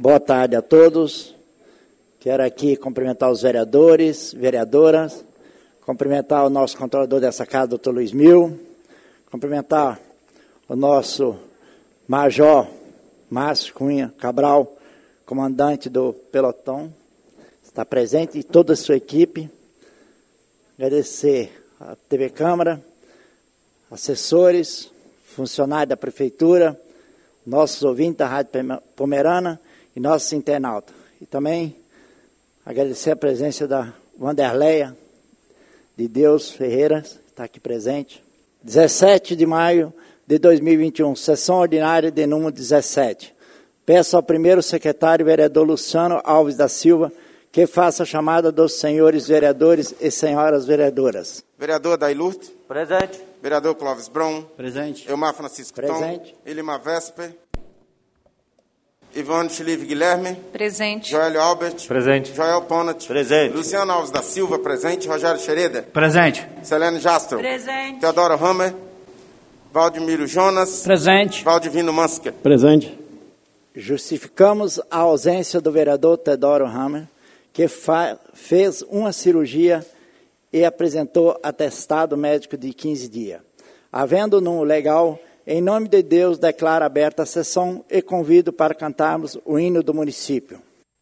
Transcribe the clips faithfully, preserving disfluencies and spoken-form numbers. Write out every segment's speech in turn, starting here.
Boa tarde a todos. Quero aqui cumprimentar os vereadores, vereadoras, cumprimentar o nosso controlador dessa casa, doutor Luiz Mil, cumprimentar o nosso Major Márcio Cunha Cabral, comandante do pelotão, está presente, e toda a sua equipe. Agradecer a T V Câmara, assessores, funcionários da Prefeitura, nossos ouvintes da Rádio Pomerana e nossos internautas. E também agradecer a presença da Wanderleia de Deus Ferreira, que está aqui presente. dezessete de maio de dois mil e vinte e um, sessão ordinária de número dezessete. Peço ao primeiro secretário, vereador Luciano Alves da Silva, que faça a chamada dos senhores vereadores e senhoras vereadoras. Vereador Dailurte. Presente. Vereador Clóvis Brum. Presente. Elmar Francisco Presente. Tom. Elimar Vesper. Ivone Chilive Guilherme. Presente. Joelio Albert. Presente. Joel Ponat. Presente. Luciano Alves da Silva, presente. Rogério Xereda. Presente. Selene Jastro. Presente. Teodoro Hammer. Valdemiro Jonas. Presente. Valdivino Manska. Presente. Justificamos a ausência do vereador Teodoro Hammer, que fa- fez uma cirurgia e apresentou atestado médico de quinze dias. Havendo no legal, em nome de Deus, declaro aberta a sessão e convido para cantarmos o hino do município.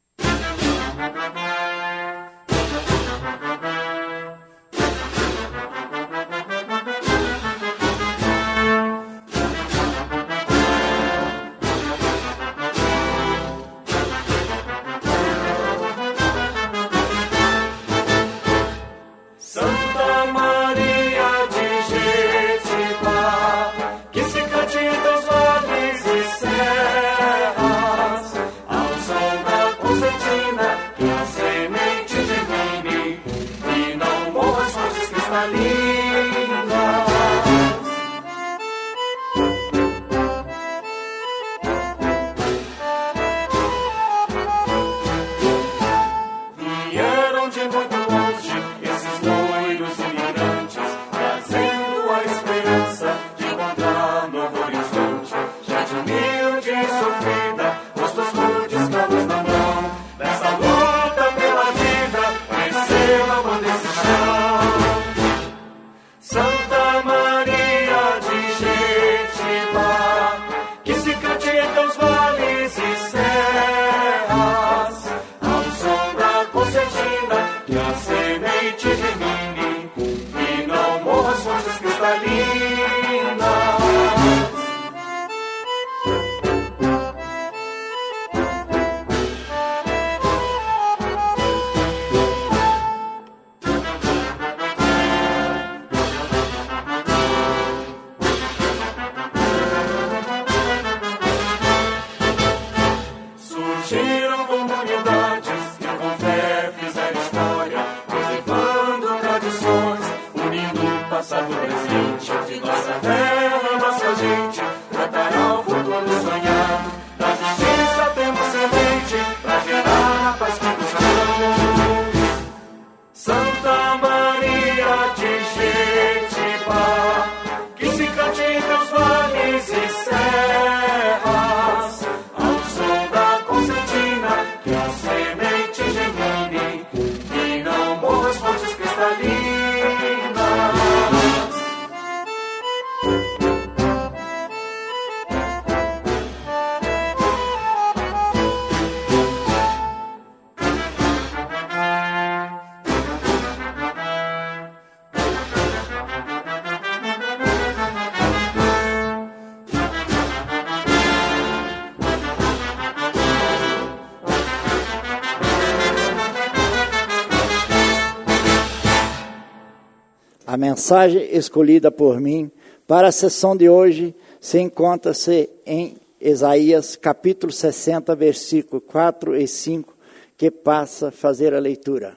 A mensagem escolhida por mim para a sessão de hoje se encontra-se em Isaías, capítulo sessenta, versículos quatro e cinco, que passa a fazer a leitura.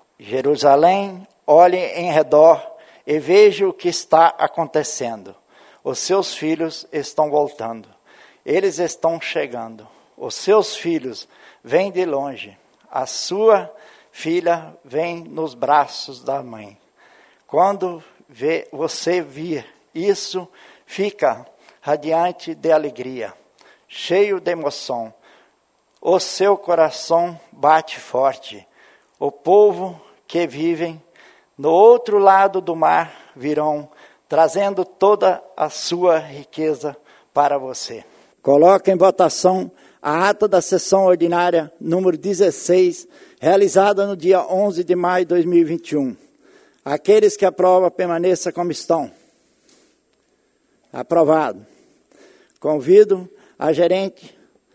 Jerusalém, olhe em redor e veja o que está acontecendo. Os seus filhos estão voltando. Eles estão chegando. Os seus filhos vêm de longe. A sua filha vem nos braços da mãe. Quando vê, você vir isso, fica radiante de alegria, cheio de emoção. o seu coração bate forte. O povo que vivem no outro lado do mar virão, trazendo toda a sua riqueza para você. Coloque em votação a ata da sessão ordinária número dezesseis, realizada no dia onze de maio de dois mil e vinte e um. Aqueles que aprovam, permaneçam como estão. Aprovado. Convido a gerente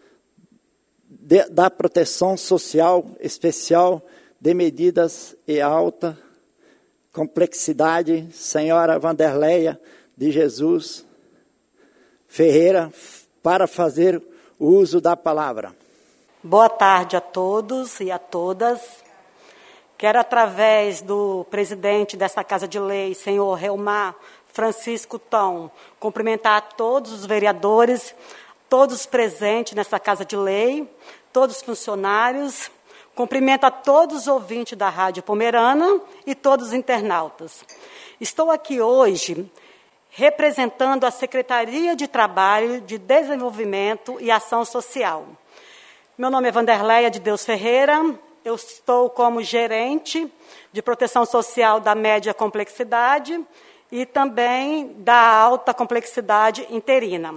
de, da Proteção Social Especial de Medidas e Alta Complexidade, senhora Vanderleia de Jesus Ferreira, para fazer o uso da palavra. Boa tarde a todos e a todas. Quero, através do presidente desta Casa de Lei, senhor Reumar Francisco Tom, cumprimentar a todos os vereadores, todos presentes nessa Casa de Lei, todos os funcionários. Cumprimento a todos os ouvintes da Rádio Pomerana e todos os internautas. Estou aqui hoje representando a Secretaria de Trabalho, de Desenvolvimento e Ação Social. Meu nome é Vanderleia de Deus Ferreira, eu estou como gerente de proteção social da média complexidade e também da alta complexidade interina.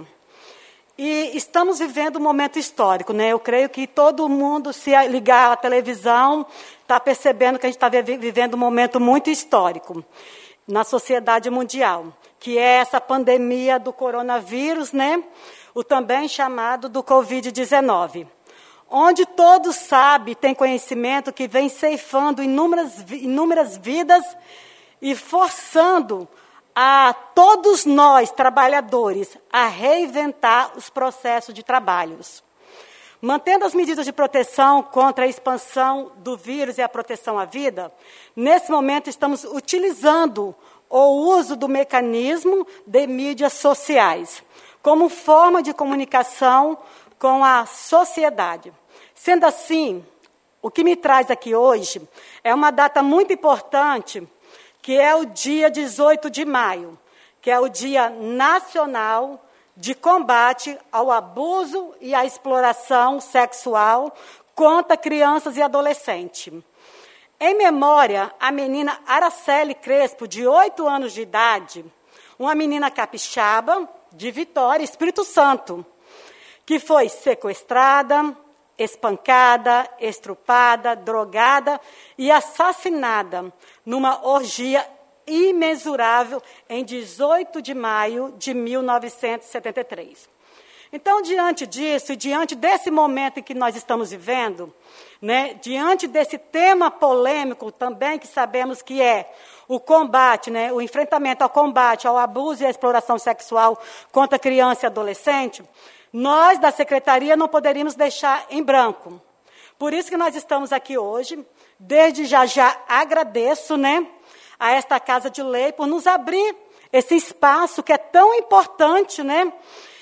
E estamos vivendo um momento histórico, né? Eu creio que todo mundo, se ligar à televisão, está percebendo que a gente está vivendo um momento muito histórico na sociedade mundial, que é essa pandemia do coronavírus, né? O também chamado do covid dezenove, onde todos sabem, têm conhecimento que vem ceifando inúmeras, inúmeras vidas e forçando a todos nós, trabalhadores, a reinventar os processos de trabalhos. Mantendo as medidas de proteção contra a expansão do vírus e a proteção à vida, nesse momento estamos utilizando o uso do mecanismo de mídias sociais como forma de comunicação com a sociedade. Sendo assim, o que me traz aqui hoje é uma data muito importante, que é o dia dezoito de maio, que é o Dia Nacional de Combate ao Abuso e à Exploração Sexual contra Crianças e Adolescentes. Em memória à menina Araceli Crespo, de oito anos de idade, uma menina capixaba de Vitória, Espírito Santo, que foi sequestrada, espancada, estrupada, drogada e assassinada numa orgia imensurável em dezoito de maio de mil novecentos e setenta e três. Então, diante disso e diante desse momento em que nós estamos vivendo, né, diante desse tema polêmico também que sabemos que é o combate, né, o enfrentamento ao combate, ao abuso e à exploração sexual contra criança e adolescente, nós da Secretaria não poderíamos deixar em branco. Por isso que nós estamos aqui hoje. Desde já já agradeço, né, a esta Casa de Lei por nos abrir esse espaço que é tão importante, né,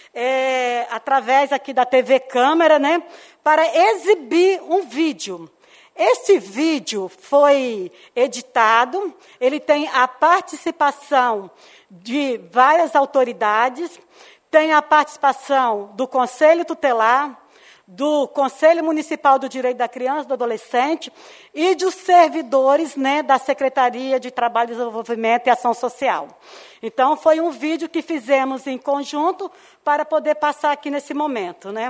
é, através aqui da T V Câmara, né, para exibir um vídeo. Este vídeo foi editado, ele tem a participação de várias autoridades, tem a participação do Conselho Tutelar, do Conselho Municipal do Direito da Criança e do Adolescente e dos servidores, né, da Secretaria de Trabalho, Desenvolvimento e Ação Social. Então, foi um vídeo que fizemos em conjunto para poder passar aqui nesse momento, né?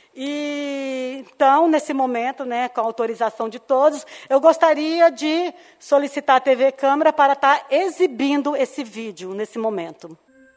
E, então, nesse momento, né, com a autorização de todos, eu gostaria de solicitar a T V Câmara para estar exibindo esse vídeo nesse momento.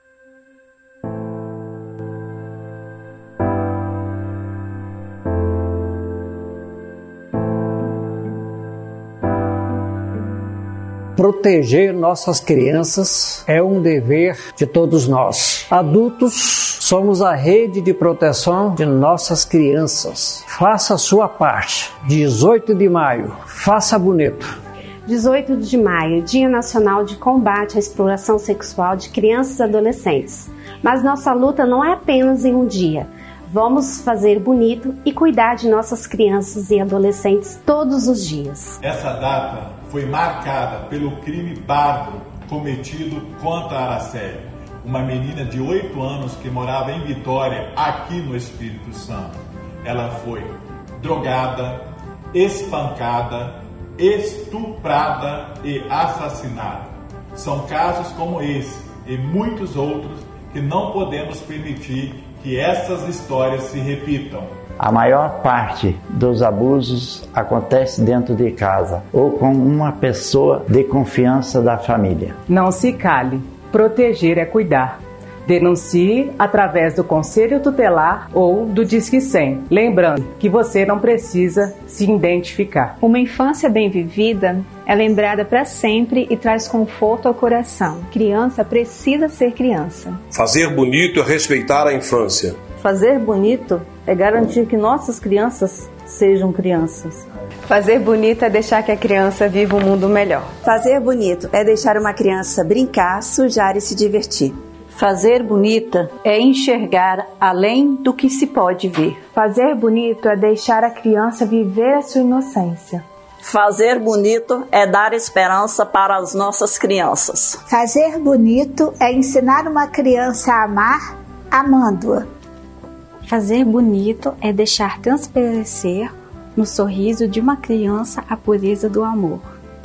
Proteger nossas crianças é um dever de todos nós. Adultos, somos a rede de proteção de nossas crianças. Faça a sua parte. dezoito de maio, faça bonito. dezoito de maio, Dia Nacional de Combate à Exploração Sexual de Crianças e Adolescentes. Mas nossa luta não é apenas em um dia. Vamos fazer bonito e cuidar de nossas crianças e adolescentes todos os dias. Essa data foi marcada pelo crime bárbaro cometido contra a Araceli, uma menina de oito anos que morava em Vitória, aqui no Espírito Santo. Ela foi drogada, espancada, estuprada e assassinada. São casos como esse e muitos outros que não podemos permitir que essas histórias se repitam. A maior parte dos abusos acontece dentro de casa ou com uma pessoa de confiança da família. Não se cale. Proteger é cuidar. Denuncie através do Conselho Tutelar ou do Disque cem. Lembrando que você não precisa se identificar. Uma infância bem vivida é lembrada para sempre e traz conforto ao coração. Criança precisa ser criança. Fazer bonito é respeitar a infância. Fazer bonito é garantir que nossas crianças sejam crianças. Fazer bonito é deixar que a criança viva um mundo melhor. Fazer bonito é deixar uma criança brincar, sujar e se divertir. Fazer bonita é enxergar além do que se pode ver. Fazer bonito é deixar a criança viver a sua inocência. Fazer bonito é dar esperança para as nossas crianças. Fazer bonito é ensinar uma criança a amar, amando-a. Fazer bonito é deixar transparecer no sorriso de uma criança a pureza do amor.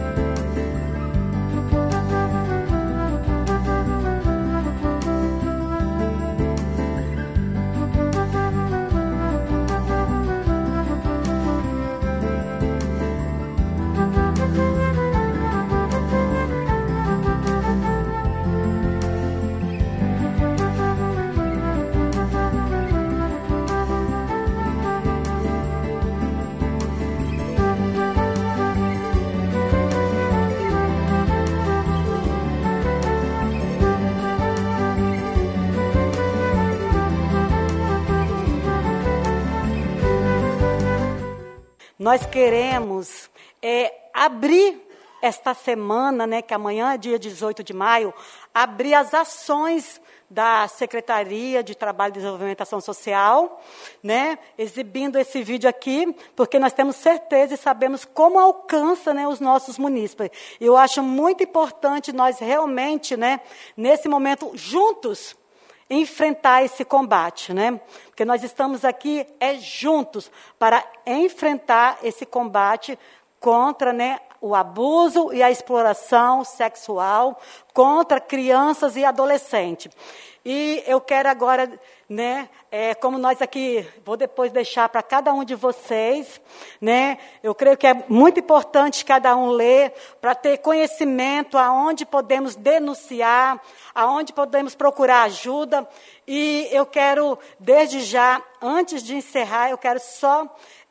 Nós queremos é, abrir esta semana, né, que amanhã é dia dezoito de maio, abrir as ações da Secretaria de Trabalho e Desenvolvimento e Ação Social, né, exibindo esse vídeo aqui, porque nós temos certeza e sabemos como alcança, né, os nossos munícipes. Eu acho muito importante nós realmente, né, nesse momento, juntos, enfrentar esse combate, né? Porque nós estamos aqui é juntos para enfrentar esse combate contra, né, o abuso e a exploração sexual contra crianças e adolescentes. E eu quero agora, né, é, como nós aqui, vou depois deixar para cada um de vocês, né, eu creio que é muito importante cada um ler, para ter conhecimento aonde podemos denunciar, aonde podemos procurar ajuda. E eu quero, desde já, antes de encerrar, eu quero só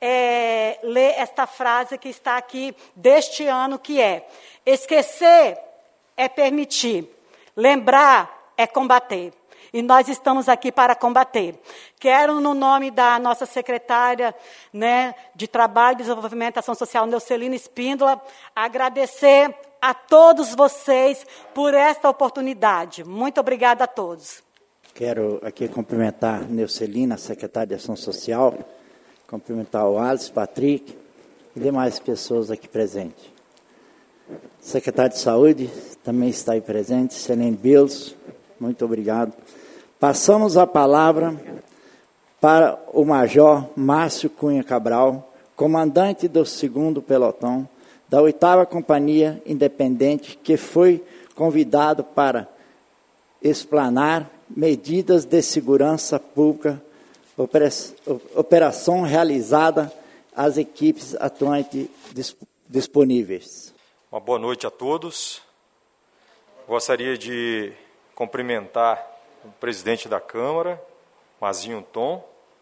é, ler esta frase que está aqui deste ano, que é: esquecer é permitir, lembrar é combater. E nós estamos aqui para combater. Quero, no nome da nossa secretária, né, de Trabalho, Desenvolvimento e Ação Social, Neucelina Espíndola, agradecer a todos vocês por esta oportunidade. Muito obrigada a todos. Quero aqui cumprimentar a Neucelina, secretária de Ação Social, cumprimentar o Alice, Patrick e demais pessoas aqui presentes. Secretário de Saúde também está aí presente, Selene Bills, muito obrigado. Passamos a palavra para o Major Márcio Cunha Cabral, comandante do segundo pelotão da oitava Companhia Independente, que foi convidado para explanar medidas de segurança pública, operação realizada às equipes atuantes disponíveis. Uma boa noite a todos. Gostaria de cumprimentar o presidente da Câmara, Mazinho Tom.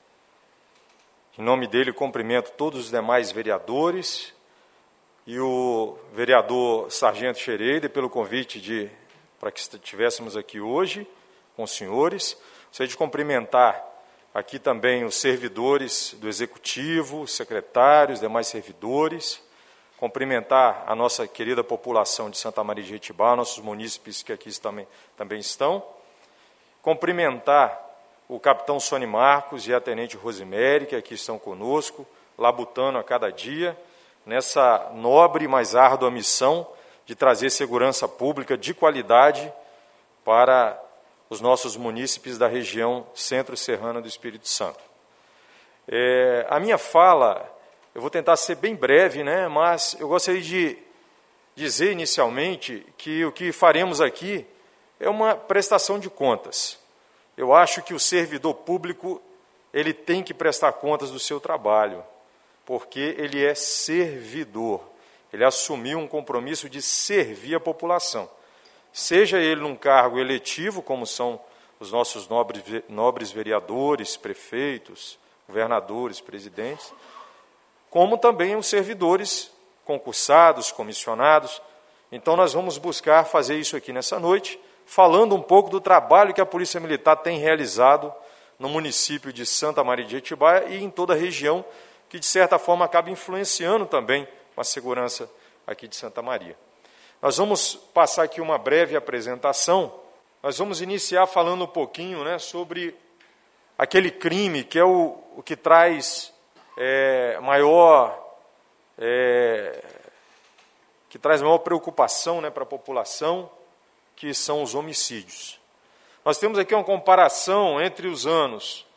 Em nome dele, cumprimento todos os demais vereadores e o vereador Sargento Xereda pelo convite de, para que estivéssemos aqui hoje com os senhores. Gostaria de cumprimentar aqui também os servidores do Executivo, os secretários, demais servidores. Cumprimentar a nossa querida população de Santa Maria de Jetibá, nossos munícipes que aqui também, também estão. Cumprimentar o capitão Sônia Marcos e a tenente Rosemary, que aqui estão conosco, labutando a cada dia, nessa nobre, mas árdua missão de trazer segurança pública de qualidade para os nossos munícipes da região centro-serrana do Espírito Santo. É, a minha fala Eu vou tentar ser bem breve, né? Mas eu gostaria de dizer inicialmente que o que faremos aqui é uma prestação de contas. Eu acho que o servidor público ele tem que prestar contas do seu trabalho, porque ele é servidor. Ele assumiu um compromisso de servir a população. Seja ele num cargo eletivo, como são os nossos nobres, nobres vereadores, prefeitos, governadores, presidentes, como também os servidores concursados, comissionados. Então, nós vamos buscar fazer isso aqui nessa noite, falando um pouco do trabalho que a Polícia Militar tem realizado no município de Santa Maria de Atibaia e em toda a região, que, de certa forma, acaba influenciando também a segurança aqui de Santa Maria. Nós vamos passar aqui uma breve apresentação. Nós vamos iniciar falando um pouquinho, né, sobre aquele crime que é o, o que traz é, maior... É, que traz maior preocupação, né, para a população, que são os homicídios. Nós temos aqui uma comparação entre os anos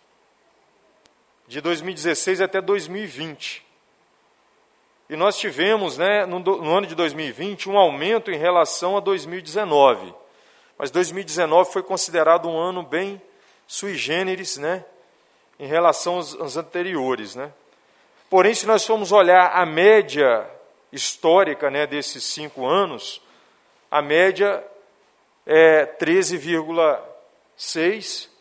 de dois mil e dezesseis até dois mil e vinte. E nós tivemos, né, no, no ano de dois mil e vinte, um aumento em relação a dois mil e dezenove. Mas dois mil e dezenove foi considerado um ano bem sui generis, né, em relação aos, aos anteriores, né. Porém, se nós formos olhar a média histórica, né, desses cinco anos, a média é treze vírgula seis,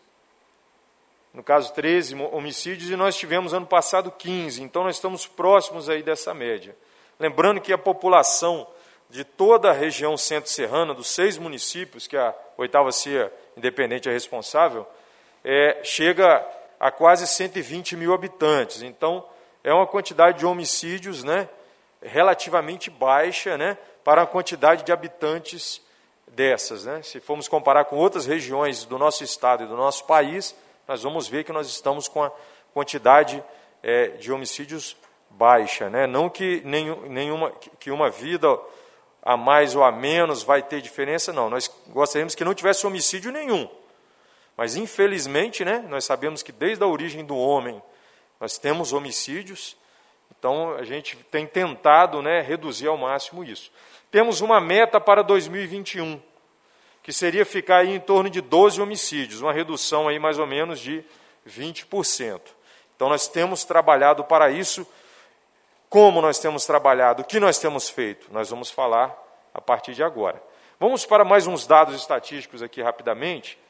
no caso treze homicídios, e nós tivemos ano passado quinze, então nós estamos próximos aí dessa média. Lembrando que a população de toda a região centro-serrana, dos seis municípios, que a oitava C I A independente é responsável, é, chega a quase cento e vinte mil habitantes, então é uma quantidade de homicídios, né, relativamente baixa, né, para a quantidade de habitantes dessas, né. Se formos comparar com outras regiões do nosso estado e do nosso país, nós vamos ver que nós estamos com a quantidade é, de homicídios baixa, né. Não que nenhum, nenhuma, que uma vida a mais ou a menos vai ter diferença, não. Nós gostaríamos que não tivesse homicídio nenhum. Mas, infelizmente, né, nós sabemos que desde a origem do homem nós temos homicídios, então a gente tem tentado, né, reduzir ao máximo isso. Temos uma meta para dois mil e vinte e um, que seria ficar aí em torno de doze homicídios, uma redução aí mais ou menos de vinte por cento. Então nós temos trabalhado para isso. Como nós temos trabalhado, o que nós temos feito? Nós vamos falar a partir de agora. Vamos para mais uns dados estatísticos aqui rapidamente.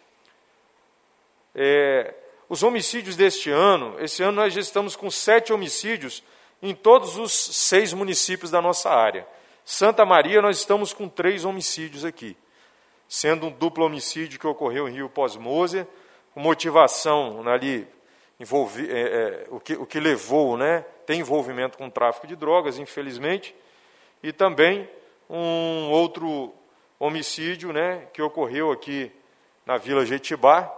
É... Os homicídios deste ano, esse ano nós já estamos com sete homicídios em todos os seis municípios da nossa área. Santa Maria, nós estamos com três homicídios aqui, sendo um duplo homicídio que ocorreu em Rio Pós-Moser, com motivação ali, envolvi, é, é, o, que, o que levou, né, tem envolvimento com tráfico de drogas, infelizmente, e também um outro homicídio, né, que ocorreu aqui na Vila Jetibá,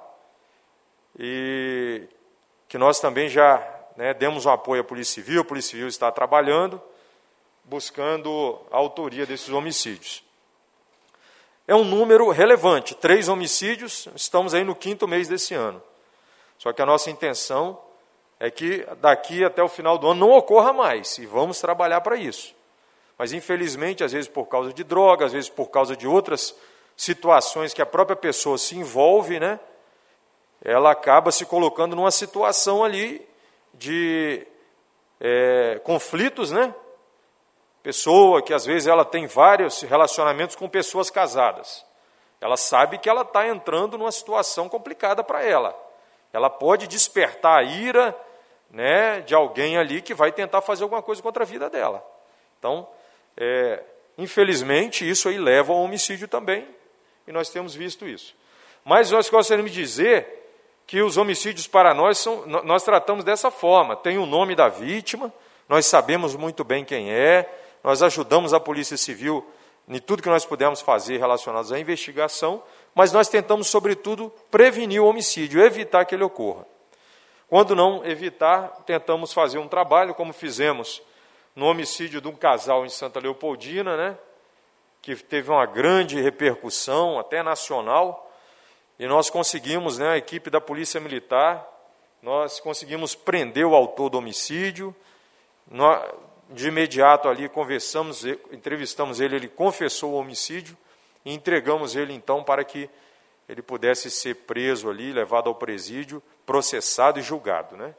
e que nós também já, né, demos um apoio à Polícia Civil, a Polícia Civil está trabalhando, buscando a autoria desses homicídios. É um número relevante, três homicídios, estamos aí no quinto mês desse ano. Só que a nossa intenção é que daqui até o final do ano não ocorra mais, e vamos trabalhar para isso. Mas, infelizmente, às vezes por causa de droga, às vezes por causa de outras situações que a própria pessoa se envolve, né, ela acaba se colocando numa situação ali de é, conflitos, né? Pessoa que às vezes ela tem vários relacionamentos com pessoas casadas. Ela sabe que ela está entrando numa situação complicada para ela. Ela pode despertar a ira, né, de alguém ali que vai tentar fazer alguma coisa contra a vida dela. Então, é, infelizmente, isso aí leva ao homicídio também, e nós temos visto isso. Mas nós gostaríamos de dizer que os homicídios para nós, são, nós tratamos dessa forma. Tem o nome da vítima, nós sabemos muito bem quem é, nós ajudamos a Polícia Civil em tudo que nós pudermos fazer relacionado à investigação, mas nós tentamos, sobretudo, prevenir o homicídio, evitar que ele ocorra. Quando não evitar, tentamos fazer um trabalho, como fizemos no homicídio de um casal em Santa Leopoldina, né, que teve uma grande repercussão, até nacional, e nós conseguimos, né, a equipe da Polícia Militar, nós conseguimos prender o autor do homicídio, nós, de imediato ali conversamos, entrevistamos ele, ele confessou o homicídio e entregamos ele então para que ele pudesse ser preso ali, levado ao presídio, processado e julgado, né?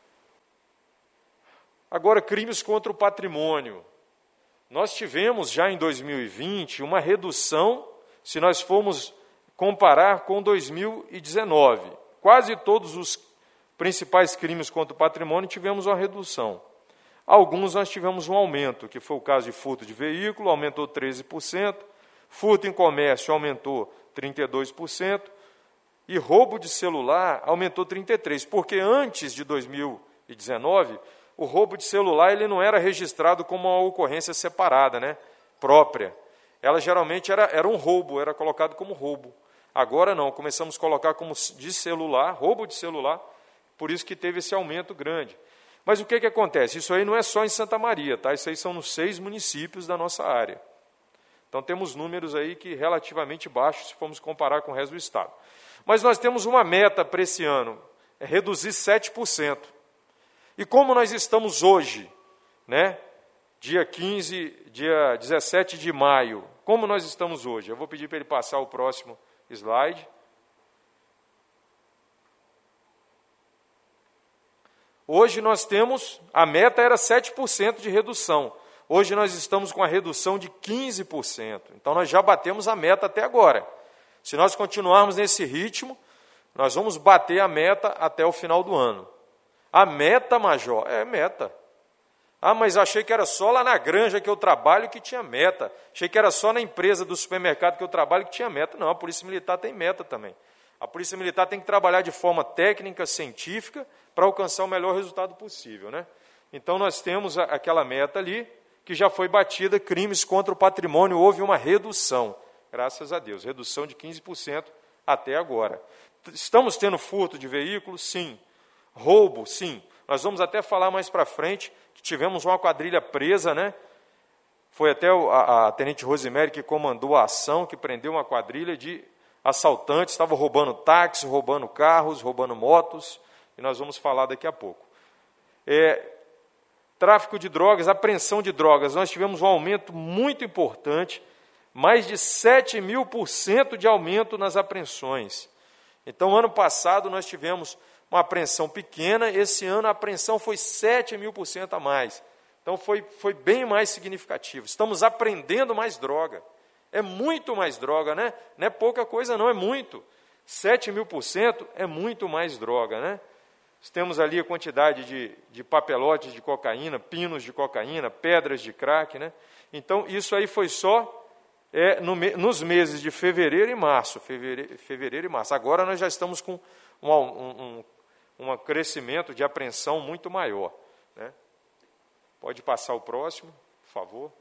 Agora, crimes contra o patrimônio. Nós tivemos já em dois mil e vinte uma redução, se nós formos comparar com dois mil e dezenove. Quase todos os principais crimes contra o patrimônio tivemos uma redução. Alguns nós tivemos um aumento, que foi o caso de furto de veículo, aumentou treze por cento, furto em comércio aumentou trinta e dois por cento, e roubo de celular aumentou trinta e três por cento, porque antes de dois mil e dezenove, o roubo de celular ele não era registrado como uma ocorrência separada, né, própria. Ela geralmente era, era um roubo, era colocado como roubo. Agora não, começamos a colocar como de celular, roubo de celular, por isso que teve esse aumento grande. Mas o que, que acontece? Isso aí não é só em Santa Maria, tá? Isso aí são nos seis municípios da nossa área. Então temos números aí que relativamente baixos se formos comparar com o resto do estado. Mas nós temos uma meta para esse ano, é reduzir sete por cento. E como nós estamos hoje, né? Dia quinze, dia dezessete de maio, como nós estamos hoje? Eu vou pedir para ele passar o próximo slide. Hoje nós temos, a meta era sete por cento de redução. Hoje nós estamos com a redução de quinze por cento. Então nós já batemos a meta até agora. Se nós continuarmos nesse ritmo, nós vamos bater a meta até o final do ano. A meta, Major, é meta. Ah, mas achei que era só lá na granja que eu trabalho que tinha meta. Achei que era só na empresa do supermercado que eu trabalho que tinha meta. Não, a Polícia Militar tem meta também. A Polícia Militar tem que trabalhar de forma técnica, científica, para alcançar o melhor resultado possível, né? Então nós temos aquela meta ali, que já foi batida, crimes contra o patrimônio, houve uma redução, graças a Deus, redução de quinze por cento até agora. Estamos tendo furto de veículos? Sim. Roubo? Sim. Nós vamos até falar mais para frente, que tivemos uma quadrilha presa, né? Foi até a, a Tenente Rosemary que comandou a ação, que prendeu uma quadrilha de assaltantes, estavam roubando táxis, roubando carros, roubando motos, e nós vamos falar daqui a pouco. É, tráfico de drogas, apreensão de drogas, nós tivemos um aumento muito importante, mais de sete mil por cento de aumento nas apreensões. Então, ano passado, nós tivemos uma apreensão pequena, esse ano a apreensão foi sete mil por cento a mais. Então, foi, foi bem mais significativo. Estamos apreendendo mais droga. É muito mais droga, né? Não é pouca coisa, não, é muito. sete mil por cento é muito mais droga, né? Temos ali a quantidade de, de papelotes de cocaína, pinos de cocaína, pedras de crack, né? Então, isso aí foi só é, no, nos meses de fevereiro e março. Fevereiro, fevereiro e março. Agora nós já estamos com um, um, um, um crescimento de apreensão muito maior, né? Pode passar o próximo, por favor.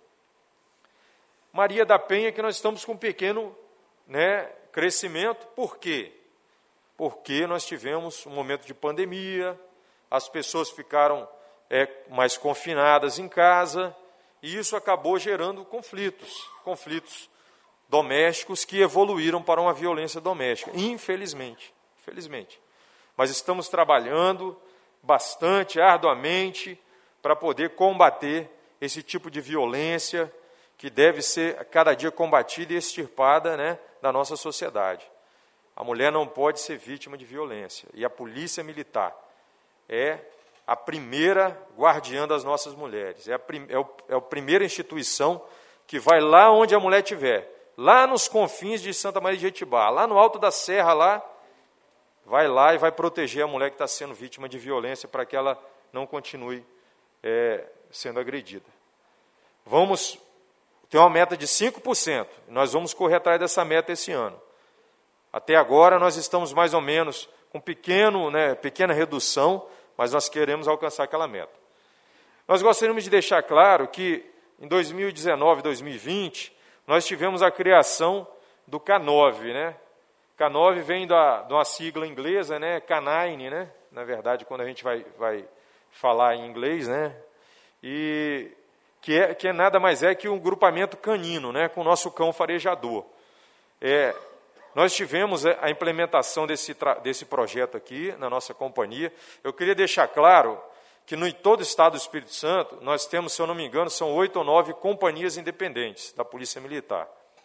Maria da Penha, que nós estamos com um pequeno, né, crescimento. Por quê? Porque nós tivemos um momento de pandemia, as pessoas ficaram é, mais confinadas em casa, e isso acabou gerando conflitos, conflitos domésticos que evoluíram para uma violência doméstica, infelizmente, infelizmente. Mas estamos trabalhando bastante, arduamente, para poder combater esse tipo de violência que deve ser cada dia combatida e extirpada, né, da nossa sociedade. A mulher não pode ser vítima de violência. E a Polícia Militar é a primeira guardiã das nossas mulheres. É a, prim, é, o, é a primeira instituição que vai lá onde a mulher estiver. Lá nos confins de Santa Maria de Jetibá, lá no alto da serra, lá, vai lá e vai proteger a mulher que está sendo vítima de violência para que ela não continue é, sendo agredida. Vamos ter uma meta de cinco por cento. Nós vamos correr atrás dessa meta esse ano. Até agora, nós estamos mais ou menos com pequeno, né, pequena redução, mas nós queremos alcançar aquela meta. Nós gostaríamos de deixar claro que, em dois mil e dezenove, dois mil e vinte, nós tivemos a criação do Canove, né? Canove vem da, de uma sigla inglesa, né? Canine, né? Na verdade, quando a gente vai, vai falar em inglês, né? E que é, que é nada mais é que um grupamento canino, né? Com o nosso cão farejador. É... Nós tivemos a implementação desse, desse projeto aqui na nossa companhia. Eu queria deixar claro que no, em todo o estado do Espírito Santo, nós temos, se eu não me engano, são oito ou nove companhias independentes da Polícia Militar.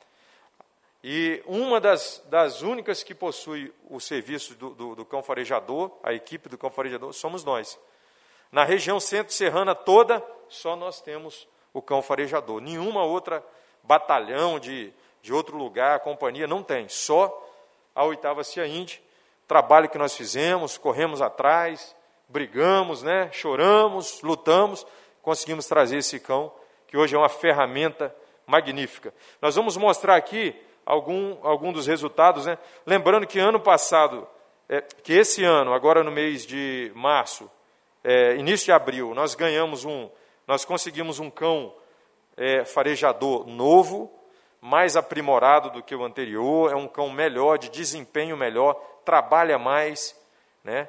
E uma das, das únicas que possui o serviço do, do, do cão farejador, a equipe do cão farejador, somos nós. Na região centro-serrana toda, só nós temos o cão farejador. Nenhuma outra batalhão de, de outro lugar, companhia, não tem. Só a oitava CIAIND, trabalho que nós fizemos, corremos atrás, brigamos, né, choramos, lutamos, conseguimos trazer esse cão, que hoje é uma ferramenta magnífica. Nós vamos mostrar aqui algum, algum dos resultados, né? Lembrando que ano passado, é, que esse ano, agora no mês de março, é, início de abril, nós ganhamos um, nós conseguimos um cão é, farejador novo, mais aprimorado do que o anterior, é um cão melhor, de desempenho melhor, trabalha mais, né?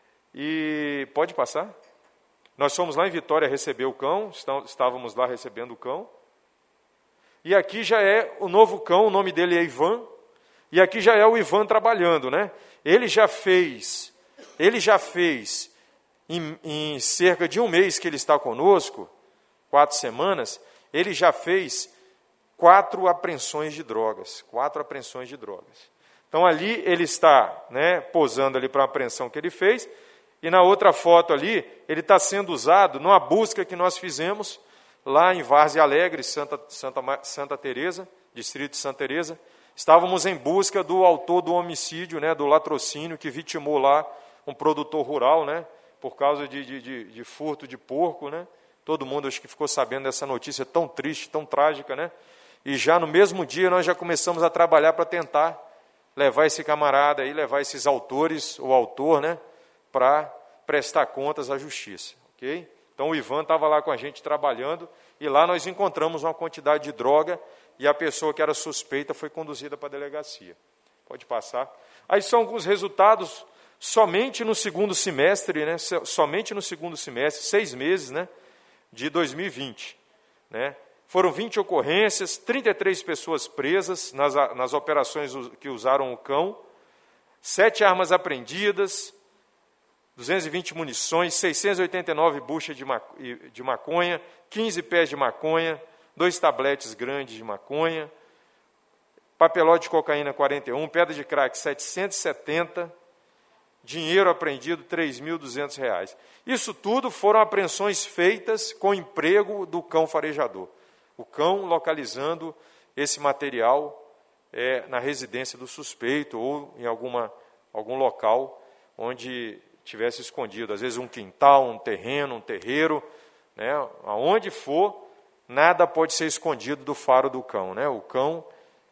E pode passar? Nós fomos lá em Vitória receber o cão, estávamos lá recebendo o cão. E aqui já é o novo cão, o nome dele é Ivan, e aqui já é o Ivan trabalhando, né? Ele já fez, ele já fez, em, em cerca de um mês que ele está conosco, quatro semanas, ele já fez quatro apreensões de drogas, quatro apreensões de drogas. Então ali ele está, né, posando ali para a apreensão que ele fez, e na outra foto ali, ele está sendo usado numa busca que nós fizemos lá em Várzea Alegre, Santa, Santa, Santa Teresa, distrito de Santa Teresa. Estávamos em busca do autor do homicídio, né, do latrocínio, que vitimou lá um produtor rural, né, por causa de, de, de, de furto de porco, né. Todo mundo acho que ficou sabendo dessa notícia tão triste, tão trágica, né. E já no mesmo dia nós já começamos a trabalhar para tentar levar esse camarada aí, levar esses autores, o autor, né, para prestar contas à justiça, ok? Então o Ivan estava lá com a gente trabalhando e lá nós encontramos uma quantidade de droga e a pessoa que era suspeita foi conduzida para a delegacia. Pode passar. Aí são alguns resultados somente no segundo semestre, né? Somente no segundo semestre, seis meses, né? De dois mil e vinte, né? Foram vinte ocorrências, trinta e três pessoas presas nas, nas operações que usaram o cão, sete armas apreendidas, duzentas e vinte munições, seiscentas e oitenta e nove buchas de maconha, quinze pés de maconha, dois tabletes grandes de maconha, papelote de cocaína quarenta e um, pedra de crack setecentos e setenta, dinheiro apreendido três mil e duzentos reais. Isso tudo foram apreensões feitas com emprego do cão farejador. O cão localizando esse material é, na residência do suspeito ou em alguma, algum local onde tivesse escondido, às vezes um quintal, um terreno, um terreiro, né? Aonde for, nada pode ser escondido do faro do cão, né? O cão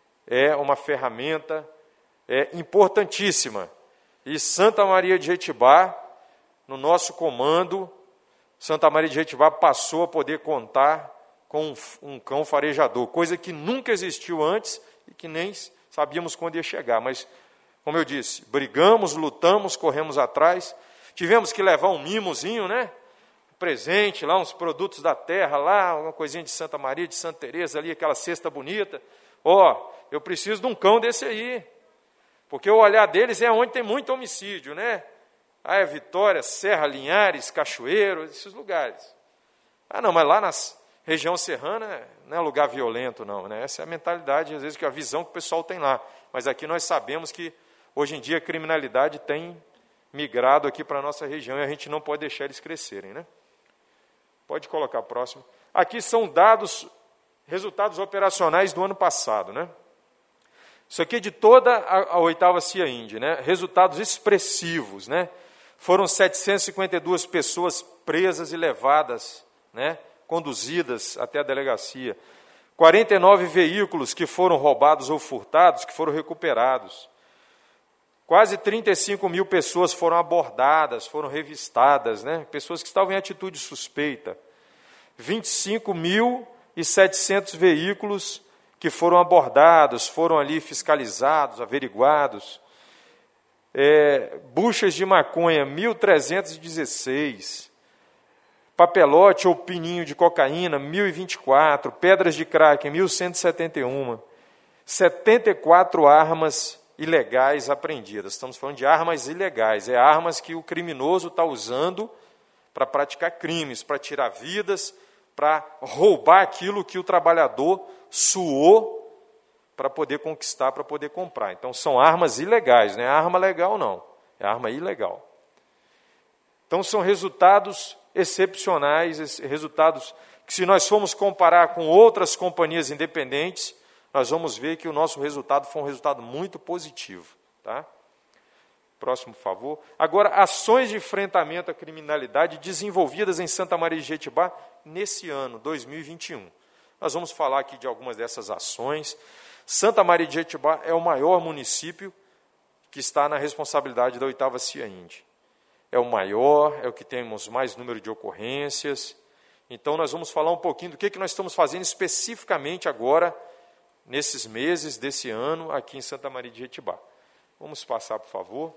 é uma ferramenta é, importantíssima. E Santa Maria de Jetibá, no nosso comando, Santa Maria de Jetibá passou a poder contar com um, um cão farejador, coisa que nunca existiu antes e que nem sabíamos quando ia chegar, mas como eu disse, brigamos, lutamos, corremos atrás, tivemos que levar um mimozinho, né? Presente lá, uns produtos da terra lá, uma coisinha de Santa Maria, de Santa Teresa ali, aquela cesta bonita. Ó, oh, eu preciso de um cão desse aí, porque o olhar deles é onde tem muito homicídio, né? Ah, é Vitória, Serra, Linhares, Cachoeiro, esses lugares. Ah, não, mas lá na região serrana não é lugar violento, não, né? Essa é a mentalidade, às vezes, que a visão que o pessoal tem lá. Mas aqui nós sabemos que hoje em dia a criminalidade tem migrado aqui para a nossa região e a gente não pode deixar eles crescerem, né? Pode colocar próximo. Aqui são dados, resultados operacionais do ano passado, né? Isso aqui é de toda a, a oitava CIAIND, né? Resultados expressivos, né? Foram setecentas e cinquenta e duas pessoas presas e levadas, né? Conduzidas até a delegacia. quarenta e nove veículos que foram roubados ou furtados, que foram recuperados. Quase trinta e cinco mil pessoas foram abordadas, foram revistadas, né? Pessoas que estavam em atitude suspeita. vinte e cinco mil e setecentos veículos que foram abordados, foram ali fiscalizados, averiguados. É, buchas de maconha, mil trezentos e dezesseis. Papelote ou pininho de cocaína, mil e vinte e quatro. Pedras de crack, mil cento e setenta e um. setenta e quatro armas ilegais apreendidas. Estamos falando de armas ilegais, é armas que o criminoso está usando para praticar crimes, para tirar vidas, para roubar aquilo que o trabalhador suou para poder conquistar, para poder comprar. Então, são armas ilegais, não é arma legal, não. É arma ilegal. Então, são resultados excepcionais, resultados que, se nós formos comparar com outras companhias independentes, nós vamos ver que o nosso resultado foi um resultado muito positivo. Tá? Próximo, por favor. Agora, ações de enfrentamento à criminalidade desenvolvidas em Santa Maria de Jetibá nesse ano, dois mil e vinte e um. Nós vamos falar aqui de algumas dessas ações. Santa Maria de Jetibá é o maior município que está na responsabilidade da oitava CIAIND. É o maior, é o que temos mais número de ocorrências. Então, nós vamos falar um pouquinho do que, que nós estamos fazendo especificamente agora, nesses meses desse ano, aqui em Santa Maria de Jetibá. Vamos passar, por favor.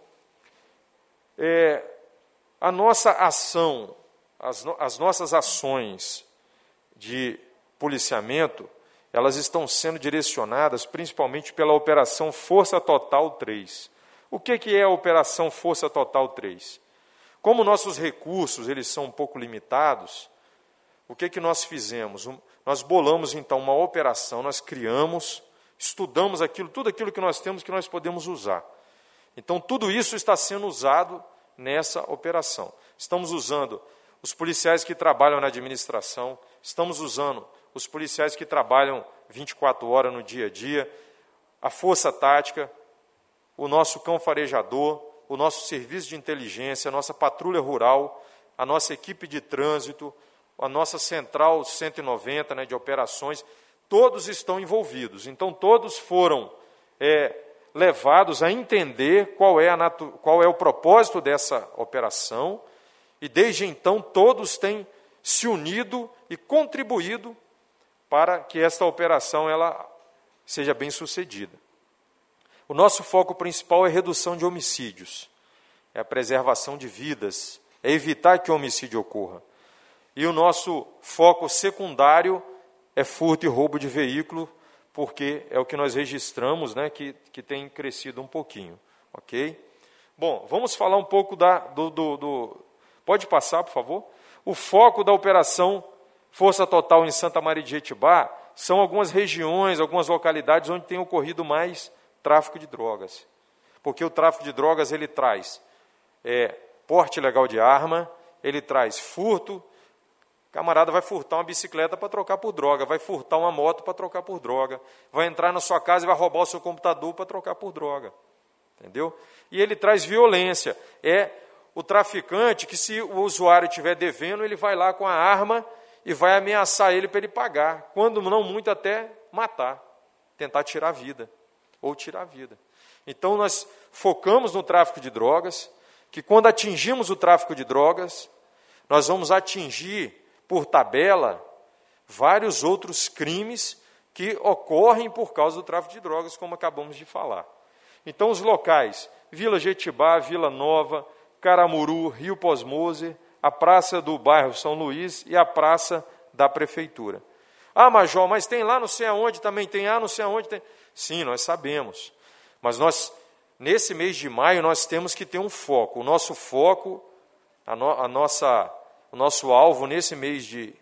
É, a nossa ação, as, no, as nossas ações de policiamento, elas estão sendo direcionadas principalmente pela Operação Força Total três. O que, que é a Operação Força Total três? Como nossos recursos eles são um pouco limitados, o que, que nós fizemos? Um, nós bolamos, então, uma operação, nós criamos, estudamos aquilo, tudo aquilo que nós temos que nós podemos usar. Então, tudo isso está sendo usado nessa operação. Estamos usando os policiais que trabalham na administração, estamos usando os policiais que trabalham vinte e quatro horas no dia a dia, a força tática, o nosso cão farejador, o nosso serviço de inteligência, a nossa patrulha rural, a nossa equipe de trânsito, a nossa central cento e noventa, né, de operações, todos estão envolvidos. Então, todos foram é, levados a entender qual é, a natu- qual é o propósito dessa operação, e desde então todos têm se unido e contribuído para que esta operação ela seja bem sucedida. O nosso foco principal é a redução de homicídios, é a preservação de vidas, é evitar que o homicídio ocorra. E o nosso foco secundário é furto e roubo de veículo, porque é o que nós registramos, né, que, que tem crescido um pouquinho. Ok? Bom, vamos falar um pouco da, do, do, do... Pode passar, por favor? O foco da Operação Força Total em Santa Maria de Jetibá são algumas regiões, algumas localidades onde tem ocorrido mais tráfico de drogas. Porque o tráfico de drogas ele traz é, porte ilegal de arma, ele traz furto. Camarada vai furtar uma bicicleta para trocar por droga, vai furtar uma moto para trocar por droga, vai entrar na sua casa e vai roubar o seu computador para trocar por droga. Entendeu? E ele traz violência. É o traficante que, se o usuário estiver devendo, ele vai lá com a arma e vai ameaçar ele para ele pagar. Quando não muito, até matar, tentar tirar a vida, ou tirar a vida. Então, nós focamos no tráfico de drogas, que quando atingimos o tráfico de drogas, nós vamos atingir, por tabela, vários outros crimes que ocorrem por causa do tráfico de drogas, como acabamos de falar. Então, os locais, Vila Jetibá, Vila Nova, Caramuru, Rio Posmoser, a Praça do Bairro São Luís e a Praça da Prefeitura. Ah, Major, mas tem lá não sei aonde também, tem ah, não sei aonde tem... Sim, nós sabemos. Mas nós, nesse mês de maio, nós temos que ter um foco. O nosso foco, a, no, a nossa, o nosso alvo nesse mês de,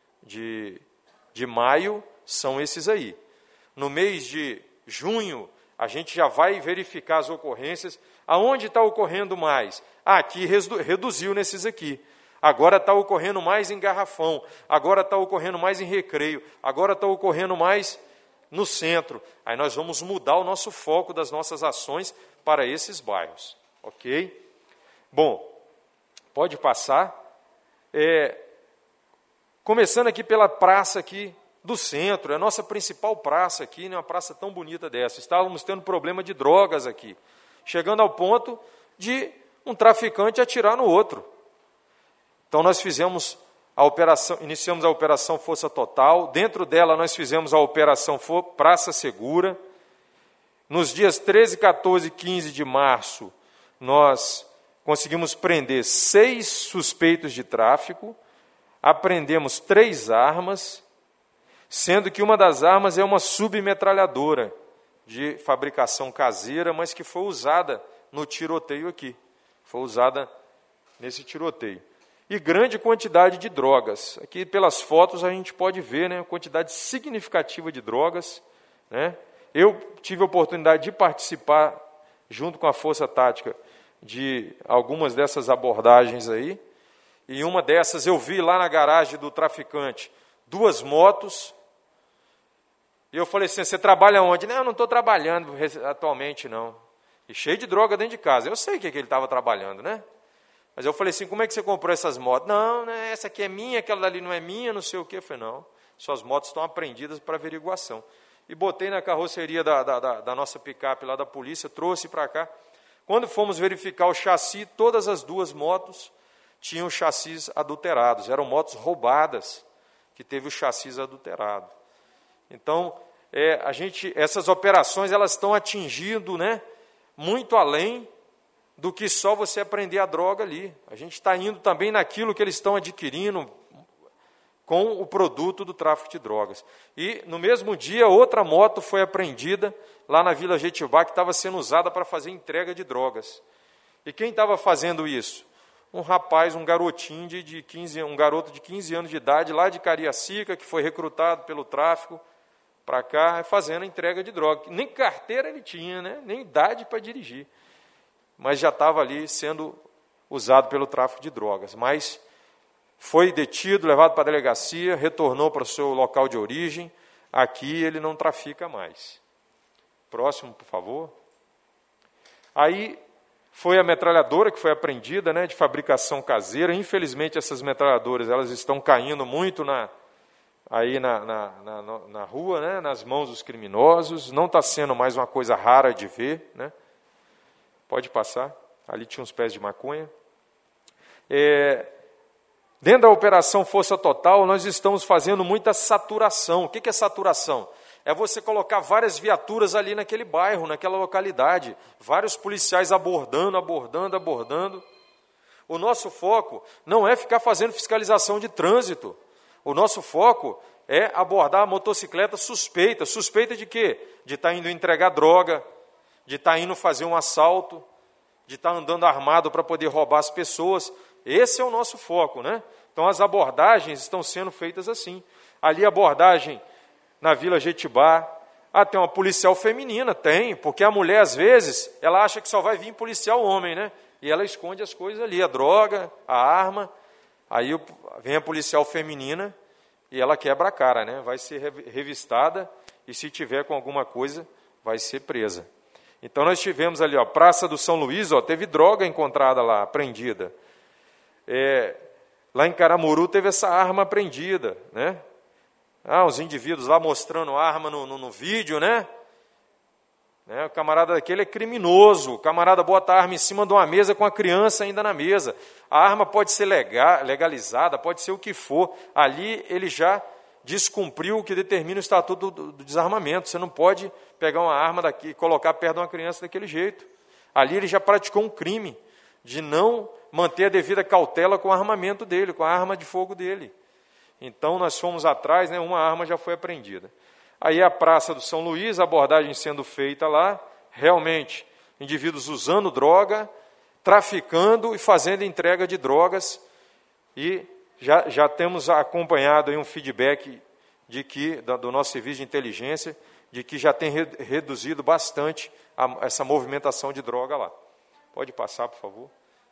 de, de maio são esses aí. No mês de junho, a gente já vai verificar as ocorrências. Aonde está ocorrendo mais? Ah, aqui reduziu nesses aqui. Agora está ocorrendo mais em Garrafão. Agora está ocorrendo mais em Recreio. Agora está ocorrendo mais no centro. Aí nós vamos mudar o nosso foco das nossas ações para esses bairros. Ok? Bom, pode passar. É, começando aqui pela praça aqui do centro, é a nossa principal praça aqui, né, uma praça tão bonita dessa. Estávamos tendo problema de drogas aqui, chegando ao ponto de um traficante atirar no outro. Então nós fizemos a operação, iniciamos a operação Força Total, dentro dela nós fizemos a operação Praça Segura. Nos dias treze, quatorze e quinze de março, nós conseguimos prender seis suspeitos de tráfico, apreendemos três armas, sendo que uma das armas é uma submetralhadora de fabricação caseira, mas que foi usada no tiroteio aqui, foi usada nesse tiroteio. e grande quantidade de drogas. Aqui pelas fotos a gente pode ver, né, quantidade significativa de drogas, né? Eu tive a oportunidade de participar, junto com a Força Tática, de algumas dessas abordagens aí, e uma dessas eu vi lá na garagem do traficante duas motos, e eu falei assim, você trabalha onde? Não, eu não estou trabalhando atualmente, não. E cheio de droga dentro de casa. Eu sei que, é que ele estava trabalhando, né? Mas eu falei assim, como é que você comprou essas motos? Não, né, essa aqui é minha, aquela dali não é minha, não sei o quê. Eu falei, não, suas motos estão apreendidas para averiguação. E botei na carroceria da, da, da, da nossa picape lá da polícia, trouxe para cá. Quando fomos verificar o chassi, todas as duas motos tinham chassis adulterados, eram motos roubadas, que teve o chassi adulterado. Então, é, a gente, essas operações elas estão atingindo, né, muito além do que só você apreender a droga ali. A gente está indo também naquilo que eles estão adquirindo com o produto do tráfico de drogas. E, no mesmo dia, outra moto foi apreendida lá na Vila Jetibá, que estava sendo usada para fazer entrega de drogas. E quem estava fazendo isso? Um rapaz, um garotinho de, de quinze, um garoto de quinze anos de idade, lá de Cariacica, que foi recrutado pelo tráfico para cá, fazendo a entrega de droga. Nem carteira ele tinha, né? Nem idade para dirigir. Mas já estava ali sendo usado pelo tráfico de drogas. Mas foi detido, levado para a delegacia, retornou para o seu local de origem. Aqui ele não trafica mais. Próximo, por favor. Aí foi a metralhadora que foi apreendida, né, de fabricação caseira. Infelizmente, essas metralhadoras elas estão caindo muito na, aí na, na, na, na rua, né, nas mãos dos criminosos. Não está sendo mais uma coisa rara de ver, né? Pode passar. Ali tinha uns pés de maconha. É, dentro da Operação Força Total, nós estamos fazendo muita saturação. O que é saturação? É você colocar várias viaturas ali naquele bairro, naquela localidade. Vários policiais abordando, abordando, abordando. O nosso foco não é ficar fazendo fiscalização de trânsito. O nosso foco é abordar a motocicleta suspeita. Suspeita de quê? De estar indo entregar droga, de estar indo fazer um assalto, de estar andando armado para poder roubar as pessoas. Esse é o nosso foco, né? Então, as abordagens estão sendo feitas assim. Ali, a abordagem na Vila Jetibá. Ah, tem uma policial feminina? Tem, porque a mulher, às vezes, ela acha que só vai vir policial homem, né? E ela esconde as coisas ali, a droga, a arma. Aí vem a policial feminina e ela quebra a cara, né? Vai ser revistada e, se tiver com alguma coisa, vai ser presa. Então, nós tivemos ali, ó, Praça do São Luís, ó, teve droga encontrada lá, apreendida. É, lá em Caramuru teve essa arma apreendida, né? Ah, os indivíduos lá mostrando a arma no, no, no vídeo, né? né? O camarada daquele é criminoso, o camarada bota a arma em cima de uma mesa com a criança ainda na mesa. A arma pode ser legal, legalizada, pode ser o que for. Ali ele já descumpriu o que determina o Estatuto do, do Desarmamento. Você não pode pegar uma arma daqui e colocar perto de uma criança daquele jeito. Ali ele já praticou um crime de não manter a devida cautela com o armamento dele, com a arma de fogo dele. Então, nós fomos atrás, né, uma arma já foi apreendida. Aí a Praça do São Luís, a abordagem sendo feita lá, realmente, indivíduos usando droga, traficando e fazendo entrega de drogas, e já, já temos acompanhado aí um feedback de que, do nosso serviço de inteligência, de que já tem re, reduzido bastante a, essa movimentação de droga lá. Pode passar, por favor.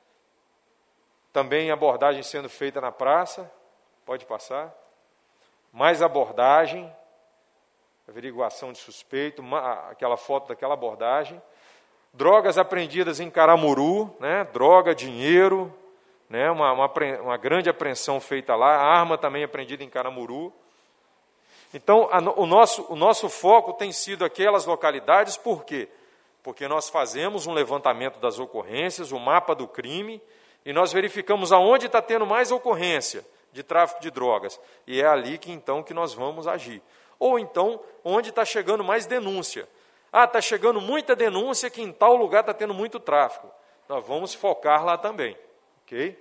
Também abordagem sendo feita na praça. Pode passar. Mais abordagem, averiguação de suspeito, uma, aquela foto daquela abordagem. Drogas apreendidas em Caramuru, né? Droga, dinheiro, né? uma, uma, uma grande apreensão feita lá. A arma também apreendida em Caramuru. Então, a, o, nosso, o nosso foco tem sido aquelas localidades, por quê? Porque nós fazemos um levantamento das ocorrências, o mapa do crime, e nós verificamos aonde está tendo mais ocorrência de tráfico de drogas. E é ali que, então, que nós vamos agir. Ou, então, onde está chegando mais denúncia. Ah, está chegando muita denúncia que em tal lugar está tendo muito tráfico. Nós vamos focar lá também. Ok?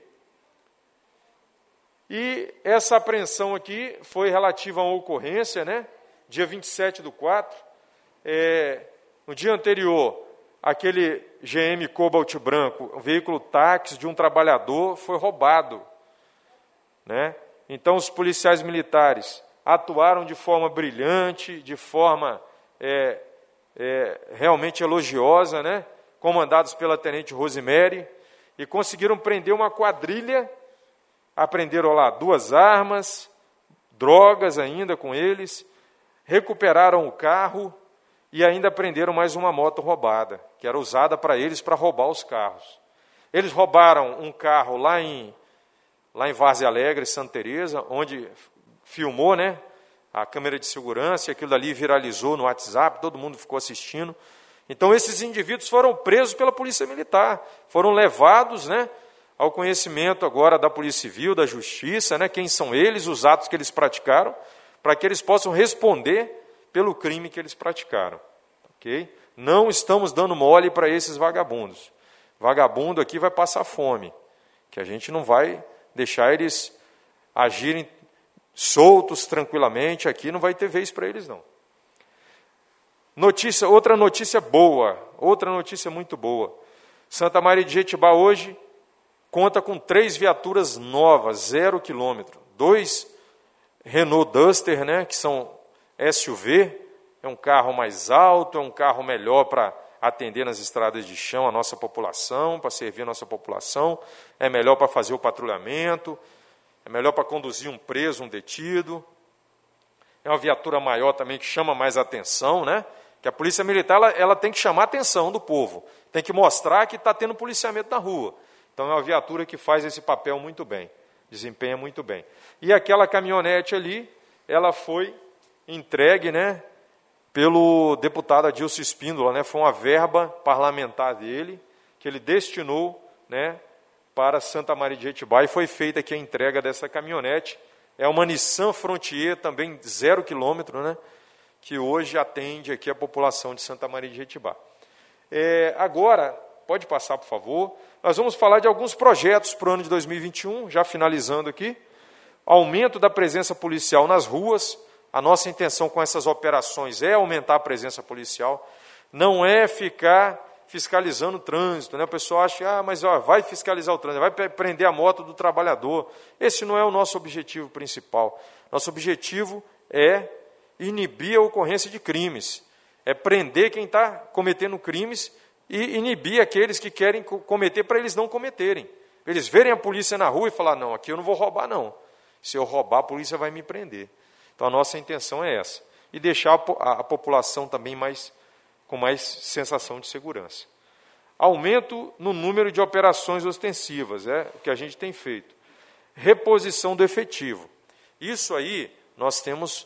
E essa apreensão aqui foi relativa a uma ocorrência, né? Dia vinte e sete do quatro. É, no dia anterior, aquele G M Cobalt branco, um veículo táxi de um trabalhador, foi roubado né? Então, os policiais militares atuaram de forma brilhante, de forma é, é, realmente elogiosa, né? Comandados pela tenente Rosemary, e conseguiram prender uma quadrilha, apreenderam lá duas armas, drogas ainda com eles, recuperaram o carro e ainda prenderam mais uma moto roubada, que era usada para eles para roubar os carros. Eles roubaram um carro lá em, lá em Várzea Alegre, Santa Teresa, onde filmou, né, a câmera de segurança, e aquilo ali viralizou no WhatsApp, todo mundo ficou assistindo. Então, esses indivíduos foram presos pela Polícia Militar, foram levados, né, ao conhecimento agora da Polícia Civil, da Justiça, né, quem são eles, os atos que eles praticaram, para que eles possam responder pelo crime que eles praticaram. Okay? Não estamos dando mole para esses vagabundos. Vagabundo aqui vai passar fome, que a gente não vai deixar eles agirem soltos, tranquilamente, aqui não vai ter vez para eles, não. Notícia, outra notícia boa, outra notícia muito boa. Santa Maria de Jetibá hoje conta com três viaturas novas, zero quilômetro. Dois Renault Duster, né, que são S U V, é um carro mais alto, é um carro melhor para atender nas estradas de chão a nossa população, para servir a nossa população, é melhor para fazer o patrulhamento, é melhor para conduzir um preso, um detido. É uma viatura maior também que chama mais atenção, né? Que a Polícia Militar ela, ela tem que chamar a atenção do povo, tem que mostrar que está tendo policiamento na rua. Então é uma viatura que faz esse papel muito bem, desempenha muito bem. E aquela caminhonete ali, ela foi entregue, né, pelo deputado Adilson Espíndola, né? Foi uma verba parlamentar dele, que ele destinou, né, para Santa Maria de Jetibá, e foi feita aqui a entrega dessa caminhonete. É uma Nissan Frontier, também zero quilômetro, né, que hoje atende aqui a população de Santa Maria de Jetibá. É, agora, pode passar, por favor, nós vamos falar de alguns projetos para o ano de dois mil e vinte e um, já finalizando aqui. Aumento da presença policial nas ruas. A nossa intenção com essas operações é aumentar a presença policial, não é ficar fiscalizando o trânsito, né? O pessoal acha, ah, mas ó, vai fiscalizar o trânsito, vai prender a moto do trabalhador. Esse não é o nosso objetivo principal. Nosso objetivo é inibir a ocorrência de crimes, é prender quem está cometendo crimes e inibir aqueles que querem cometer para eles não cometerem. Eles verem a polícia na rua e falar, não, aqui eu não vou roubar, não. Se eu roubar, a polícia vai me prender. Então, a nossa intenção é essa. E deixar a, a população também mais, com mais sensação de segurança. Aumento no número de operações ostensivas, é o que a gente tem feito. Reposição do efetivo. Isso aí nós temos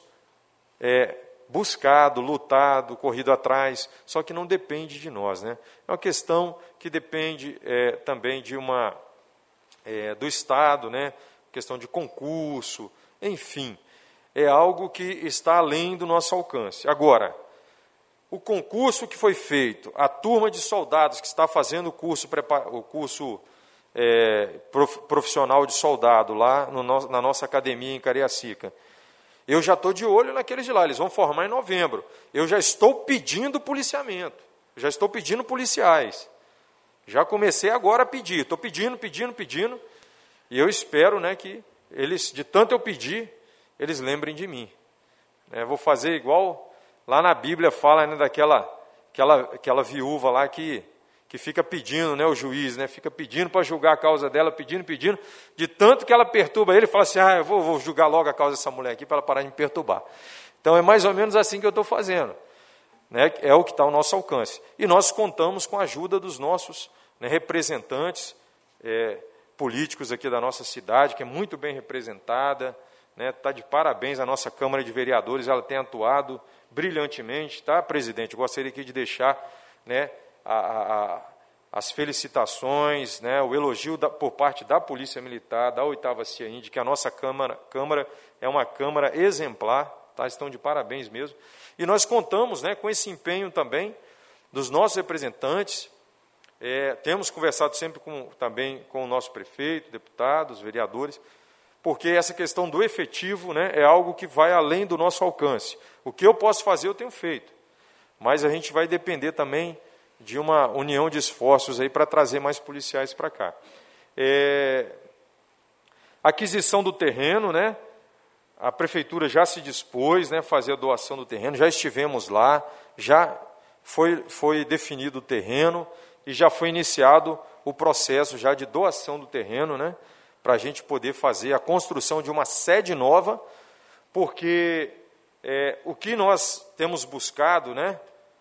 é, buscado, lutado, corrido atrás, só que não depende de nós, né? É uma questão que depende é, também de uma, é, do Estado, né? Questão de concurso, enfim. É algo que está além do nosso alcance. Agora, o concurso que foi feito, a turma de soldados que está fazendo o curso, o curso é, profissional de soldado lá no, na nossa academia em Cariacica, eu já estou de olho naqueles de lá, eles vão formar em novembro. Eu já estou pedindo policiamento, já estou pedindo policiais. Já comecei agora a pedir, estou pedindo, pedindo, pedindo, e eu espero, né, que eles, de tanto eu pedir, eles lembrem de mim. É, vou fazer igual lá na Bíblia fala, né, daquela aquela, aquela viúva lá que, que fica pedindo, né, o juiz, né, fica pedindo para julgar a causa dela, pedindo, pedindo, de tanto que ela perturba ele, fala assim, ah, eu vou, vou julgar logo a causa dessa mulher aqui para ela parar de me perturbar. Então é mais ou menos assim que eu estou fazendo. Né, é o que está ao nosso alcance. E nós contamos com a ajuda dos nossos, né, representantes é, políticos aqui da nossa cidade, que é muito bem representada. Está, né, de parabéns a nossa Câmara de Vereadores, ela tem atuado brilhantemente, tá, presidente? Eu gostaria aqui de deixar, né, a, a, as felicitações, né, o elogio da, por parte da Polícia Militar, da oitava CIAIND, que a nossa Câmara, Câmara é uma Câmara exemplar, tá, estão de parabéns mesmo. E nós contamos, né, com esse empenho também dos nossos representantes. É, temos conversado sempre com, também com o nosso prefeito, deputados, vereadores, porque essa questão do efetivo, né, é algo que vai além do nosso alcance. O que eu posso fazer, eu tenho feito. Mas a gente vai depender também de uma união de esforços aí para trazer mais policiais para cá. É, Aquisição do terreno, né? A prefeitura já se dispôs, né, a fazer a doação do terreno, já estivemos lá, já foi, foi definido o terreno e já foi iniciado o processo já de doação do terreno, né, para a gente poder fazer a construção de uma sede nova, porque é, o que nós temos buscado, né,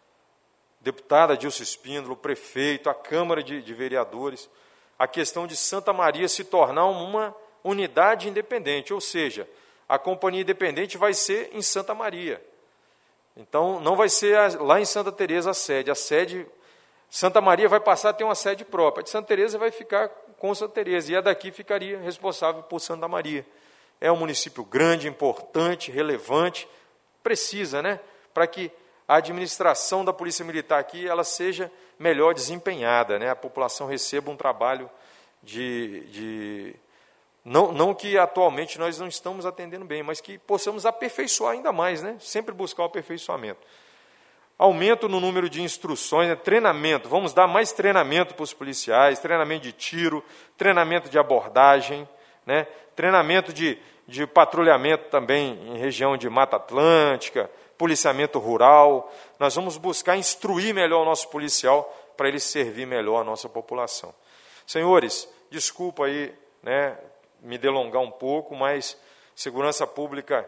deputada Dilce Espíndola, o prefeito, a Câmara de, de Vereadores, a questão de Santa Maria se tornar uma unidade independente, ou seja, a companhia independente vai ser em Santa Maria. Então, não vai ser a, lá em Santa Teresa a sede. A sede, Santa Maria vai passar a ter uma sede própria. A de Santa Teresa vai ficar com Santa Teresa, e a daqui ficaria responsável por Santa Maria. É um município grande, importante, relevante, precisa, né, para que a administração da Polícia Militar aqui ela seja melhor desempenhada, né, a população receba um trabalho de... de Não, não que atualmente nós não estamos atendendo bem, mas que possamos aperfeiçoar ainda mais, né? Sempre buscar o aperfeiçoamento. Aumento no número de instruções, né? Treinamento, vamos dar mais treinamento para os policiais, treinamento de tiro, treinamento de abordagem, né? Treinamento de, de patrulhamento também em região de Mata Atlântica, policiamento rural. Nós vamos buscar instruir melhor o nosso policial para ele servir melhor a nossa população. Senhores, desculpa aí, né, me delongar um pouco, mas segurança pública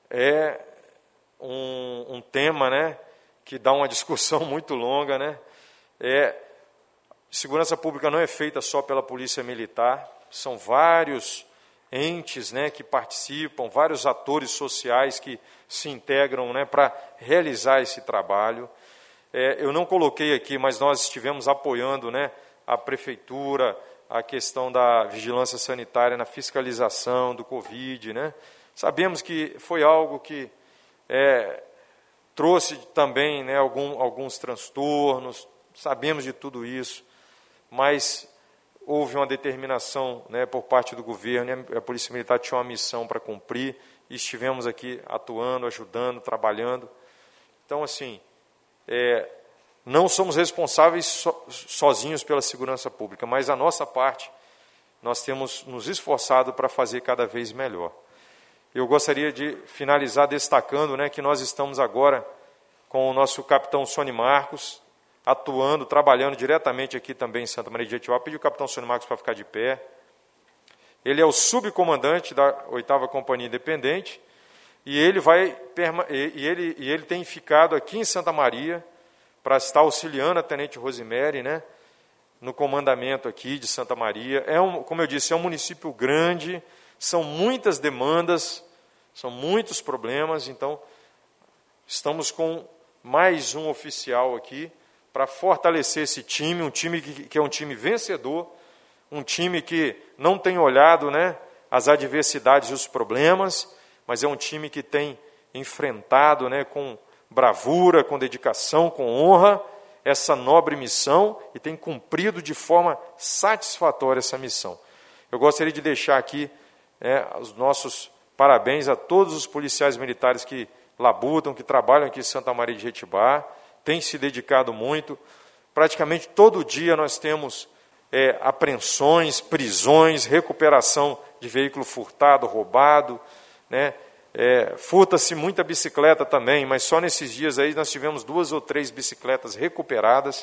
é um, um tema, né, que dá uma discussão muito longa, né? É, segurança pública não é feita só pela Polícia Militar, são vários entes, né, que participam, vários atores sociais que se integram, né, para realizar esse trabalho. É, eu não coloquei aqui, mas nós estivemos apoiando, né, a prefeitura, a questão da vigilância sanitária na fiscalização do Covid, né? Sabemos que foi algo que é, trouxe também, né, algum, alguns transtornos, sabemos de tudo isso, mas houve uma determinação, né, por parte do governo, e a Polícia Militar tinha uma missão para cumprir, e estivemos aqui atuando, ajudando, trabalhando. Então, assim, é, não somos responsáveis so, sozinhos pela segurança pública, mas a nossa parte, nós temos nos esforçado para fazer cada vez melhor. Eu gostaria de finalizar destacando, né, que nós estamos agora com o nosso capitão Sony Marcos, atuando, trabalhando diretamente aqui também em Santa Maria de Jetibá. Pedi o capitão Sony Marcos para ficar de pé. Ele é o subcomandante da oitava Companhia Independente, e ele, vai, e ele, e ele tem ficado aqui em Santa Maria, para estar auxiliando a Tenente Rosemary, né, no comandamento aqui de Santa Maria. É um, como eu disse, é um município grande, são muitas demandas, são muitos problemas, então estamos com mais um oficial aqui para fortalecer esse time, um time que, que é um time vencedor, um time que não tem olhado, né, as adversidades e os problemas, mas é um time que tem enfrentado, né, com bravura, com dedicação, com honra, essa nobre missão e tem cumprido de forma satisfatória essa missão. Eu gostaria de deixar aqui é, os nossos parabéns a todos os policiais militares que labutam, que trabalham aqui em Santa Maria de Jetibá, têm se dedicado muito. Praticamente todo dia nós temos é, apreensões, prisões, recuperação de veículo furtado, roubado, né? É, furta-se muita bicicleta também, mas só nesses dias aí nós tivemos duas ou três bicicletas recuperadas,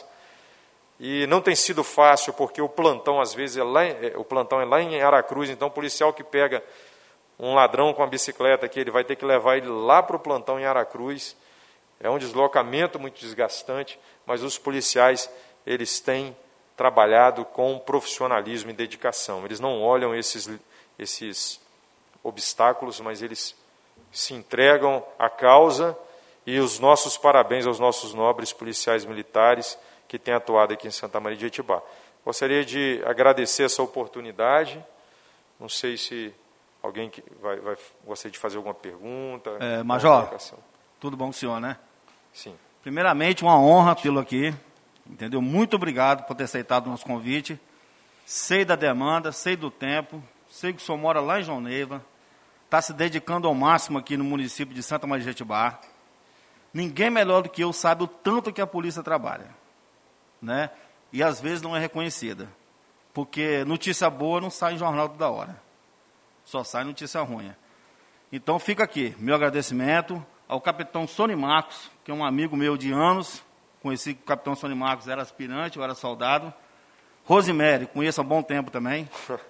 e não tem sido fácil, porque o plantão às vezes é lá, é, o plantão é lá em Aracruz, então o policial que pega um ladrão com a bicicleta aqui, ele vai ter que levar ele lá para o plantão em Aracruz. É um deslocamento muito desgastante, mas os policiais, eles têm trabalhado com profissionalismo e dedicação. Eles não olham esses, esses obstáculos, mas eles se entregam à causa, e os nossos parabéns aos nossos nobres policiais militares que têm atuado aqui em Santa Maria de Jetibá. Gostaria de agradecer essa oportunidade. Não sei se alguém que vai, vai gostaria de fazer alguma pergunta. É, Major, tudo bom com o senhor, né? Sim. Primeiramente, uma honra tê-lo aqui, entendeu? Muito obrigado por ter aceitado o nosso convite. Sei da demanda, sei do tempo, sei que o senhor mora lá em João Neiva, está se dedicando ao máximo aqui no município de Santa Maria de Jetibá. Ninguém melhor do que eu sabe o tanto que a polícia trabalha, né? E às vezes não é reconhecida, porque notícia boa não sai em jornal toda hora. só sai notícia ruim. Então fica aqui, meu agradecimento ao capitão Sony Marcos, que é um amigo meu de anos, conheci que o capitão Sony Marcos era aspirante, eu era soldado. Rosemary, conheço há bom tempo também.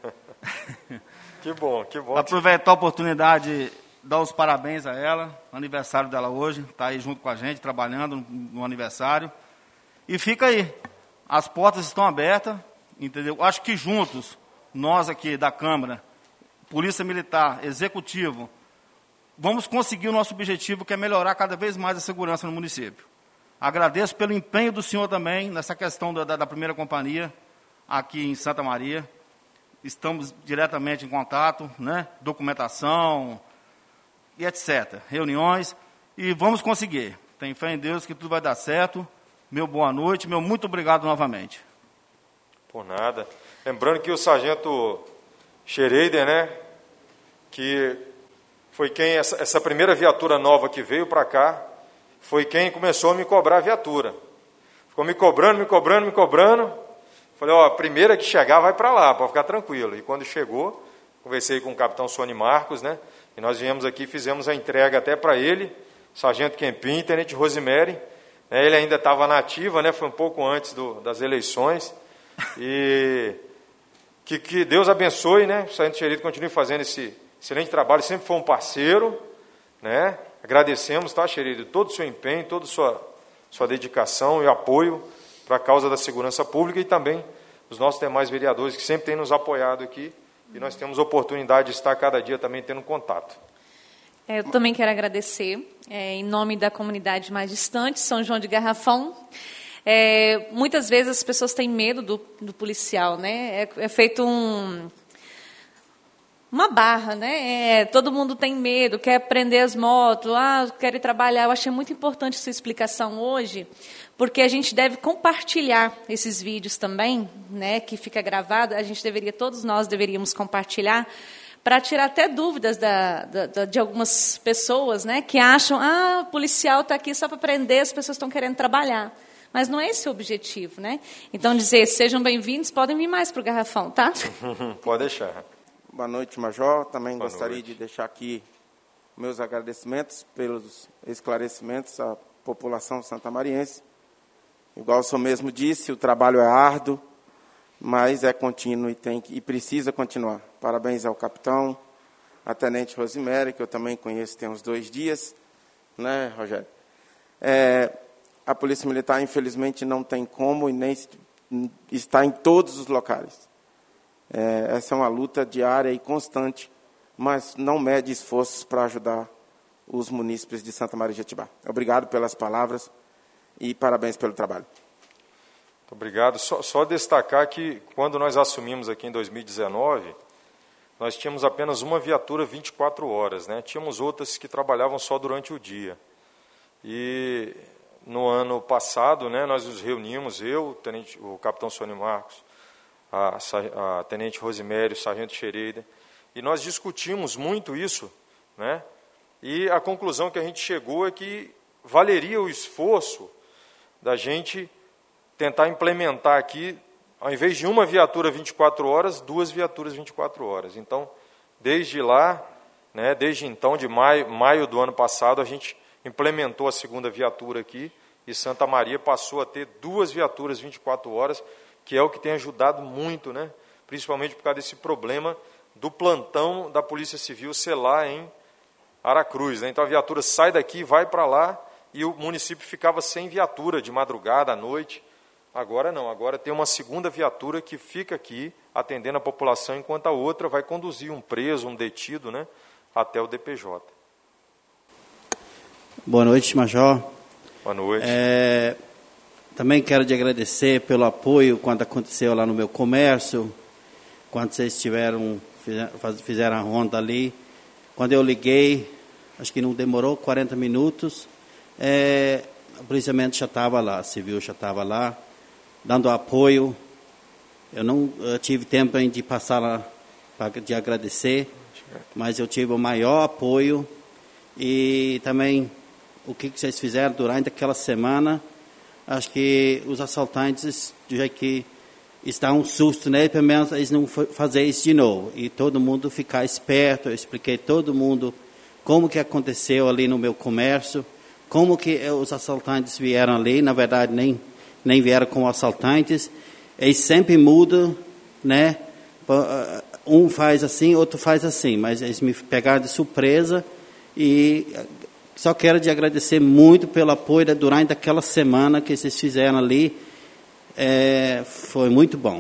Que bom, que bom. Aproveitar a oportunidade de dar os parabéns a ela, aniversário dela hoje, está aí junto com a gente, trabalhando no, no aniversário. E fica aí, as portas estão abertas, entendeu? Acho que juntos, nós aqui da Câmara, Polícia Militar, Executivo, vamos conseguir o nosso objetivo, que é melhorar cada vez mais a segurança no município. Agradeço pelo empenho do senhor também, nessa questão da, da, da primeira companhia, aqui em Santa Maria. Estamos diretamente em contato, né? Documentação e etcétera. Reuniões, e vamos conseguir. Tenho fé em Deus que tudo vai dar certo. Meu boa noite, meu muito obrigado novamente. Por nada. Lembrando que o sargento Schreider, né, que foi quem, essa, essa primeira viatura nova que veio para cá, foi quem começou a me cobrar a viatura. Ficou me cobrando, me cobrando, me cobrando. Falei, ó, a primeira que chegar vai para lá, para ficar tranquilo. E quando chegou, conversei com o capitão Sony Marcos, né? E nós viemos aqui e fizemos a entrega até para ele, sargento Kempim, tenente Rosemary. Né, ele ainda estava na ativa, né? Foi um pouco antes do, das eleições. E que, que Deus abençoe, né? O sargento Xerido continue fazendo esse excelente trabalho, sempre foi um parceiro, né? Agradecemos, tá, Xerido, todo o seu empenho, toda a sua, sua dedicação e apoio para a causa da segurança pública, e também os nossos demais vereadores que sempre têm nos apoiado aqui, e nós temos oportunidade de estar cada dia também tendo contato. Eu também quero agradecer, é, em nome da comunidade mais distante, São João de Garrafão. É, muitas vezes as pessoas têm medo do, do policial, né? É, é feito um... uma barra, né? É, todo mundo tem medo, quer prender as motos, ah, quer ir trabalhar. Eu achei muito importante sua explicação hoje, porque a gente deve compartilhar esses vídeos também, né? Que fica gravado. A gente deveria, todos nós deveríamos compartilhar, para tirar até dúvidas da, da, de algumas pessoas, né? Que acham, ah, o policial está aqui só para prender, as pessoas estão querendo trabalhar. Mas não é esse o objetivo, né? Então, dizer, sejam bem-vindos, podem vir mais para o Garrafão, tá? Pode deixar. Boa noite, Major. Também Boa gostaria noite. de deixar aqui meus agradecimentos pelos esclarecimentos à população santamariense. Igual o senhor mesmo disse, o trabalho é árduo, mas é contínuo e, tem que, e precisa continuar. Parabéns ao capitão, à tenente Rosemary, que eu também conheço tem uns dois dias, né, Rogério? É, a Polícia Militar, infelizmente, não tem como e nem está em todos os locais. É, essa é uma luta diária e constante, mas não mede esforços para ajudar os munícipes de Santa Maria de Jetibá. Obrigado pelas palavras e parabéns pelo trabalho. Muito obrigado. Só, só destacar que, quando nós assumimos aqui em dois mil e dezenove, nós tínhamos apenas uma viatura vinte e quatro horas, né? Tínhamos outras que trabalhavam só durante o dia. E no ano passado, né, nós nos reunimos, eu, o, tenente, o capitão Sony Marcos, a, a tenente Rosemary, o sargento Schreider, e nós discutimos muito isso, né? E a conclusão que a gente chegou é que valeria o esforço da gente tentar implementar aqui, ao invés de uma viatura vinte e quatro horas, duas viaturas vinte e quatro horas. Então, desde lá, né, desde então, de maio, maio do ano passado, a gente implementou a segunda viatura aqui, e Santa Maria passou a ter duas viaturas vinte e quatro horas, que é o que tem ajudado muito, né? Principalmente por causa desse problema do plantão da Polícia Civil ser lá em Aracruz, né? Então a viatura sai daqui, vai para lá, e o município ficava sem viatura de madrugada, à noite. Agora não, agora tem uma segunda viatura que fica aqui, atendendo a população, enquanto a outra vai conduzir um preso, um detido, né, até o D P J. Boa noite, Major. Boa noite. É, também quero te agradecer pelo apoio quando aconteceu lá no meu comércio, quando vocês tiveram, fizeram a ronda ali. Quando eu liguei, acho que não demorou quarenta minutos, é, o policiamento já estava lá, civil já estava lá, dando apoio. Eu não eu tive tempo de passar lá para de agradecer, mas eu tive o maior apoio. E também o que vocês fizeram durante aquela semana, acho que os assaltantes, já que está um susto, né? Pelo menos eles não fazer isso de novo. E todo mundo ficar esperto. Eu expliquei todo mundo como que aconteceu ali no meu comércio, como que os assaltantes vieram ali. Na verdade, nem, nem vieram como assaltantes. Eles sempre mudam, né? Um faz assim, outro faz assim. Mas eles me pegaram de surpresa e só quero te agradecer muito pelo apoio durante aquela semana que vocês fizeram ali. É, foi muito bom.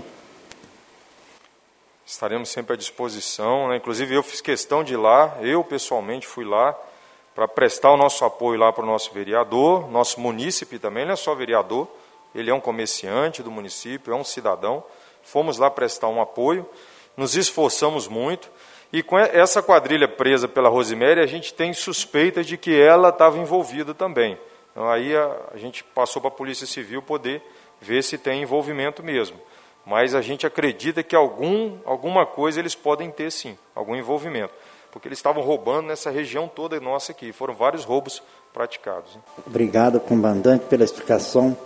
Estaremos sempre à disposição, né? Inclusive eu fiz questão de ir lá, eu pessoalmente fui lá para prestar o nosso apoio lá para o nosso vereador, nosso munícipe também, ele não é só vereador, ele é um comerciante do município, é um cidadão. Fomos lá prestar um apoio, nos esforçamos muito, e com essa quadrilha presa pela Rosemary, a gente tem suspeita de que ela estava envolvida também. Então aí a, a gente passou para a Polícia Civil poder ver se tem envolvimento mesmo. Mas a gente acredita que algum, alguma coisa eles podem ter sim, algum envolvimento. Porque eles estavam roubando nessa região toda nossa aqui. Foram vários roubos praticados. Hein? Obrigado, comandante, pela explicação.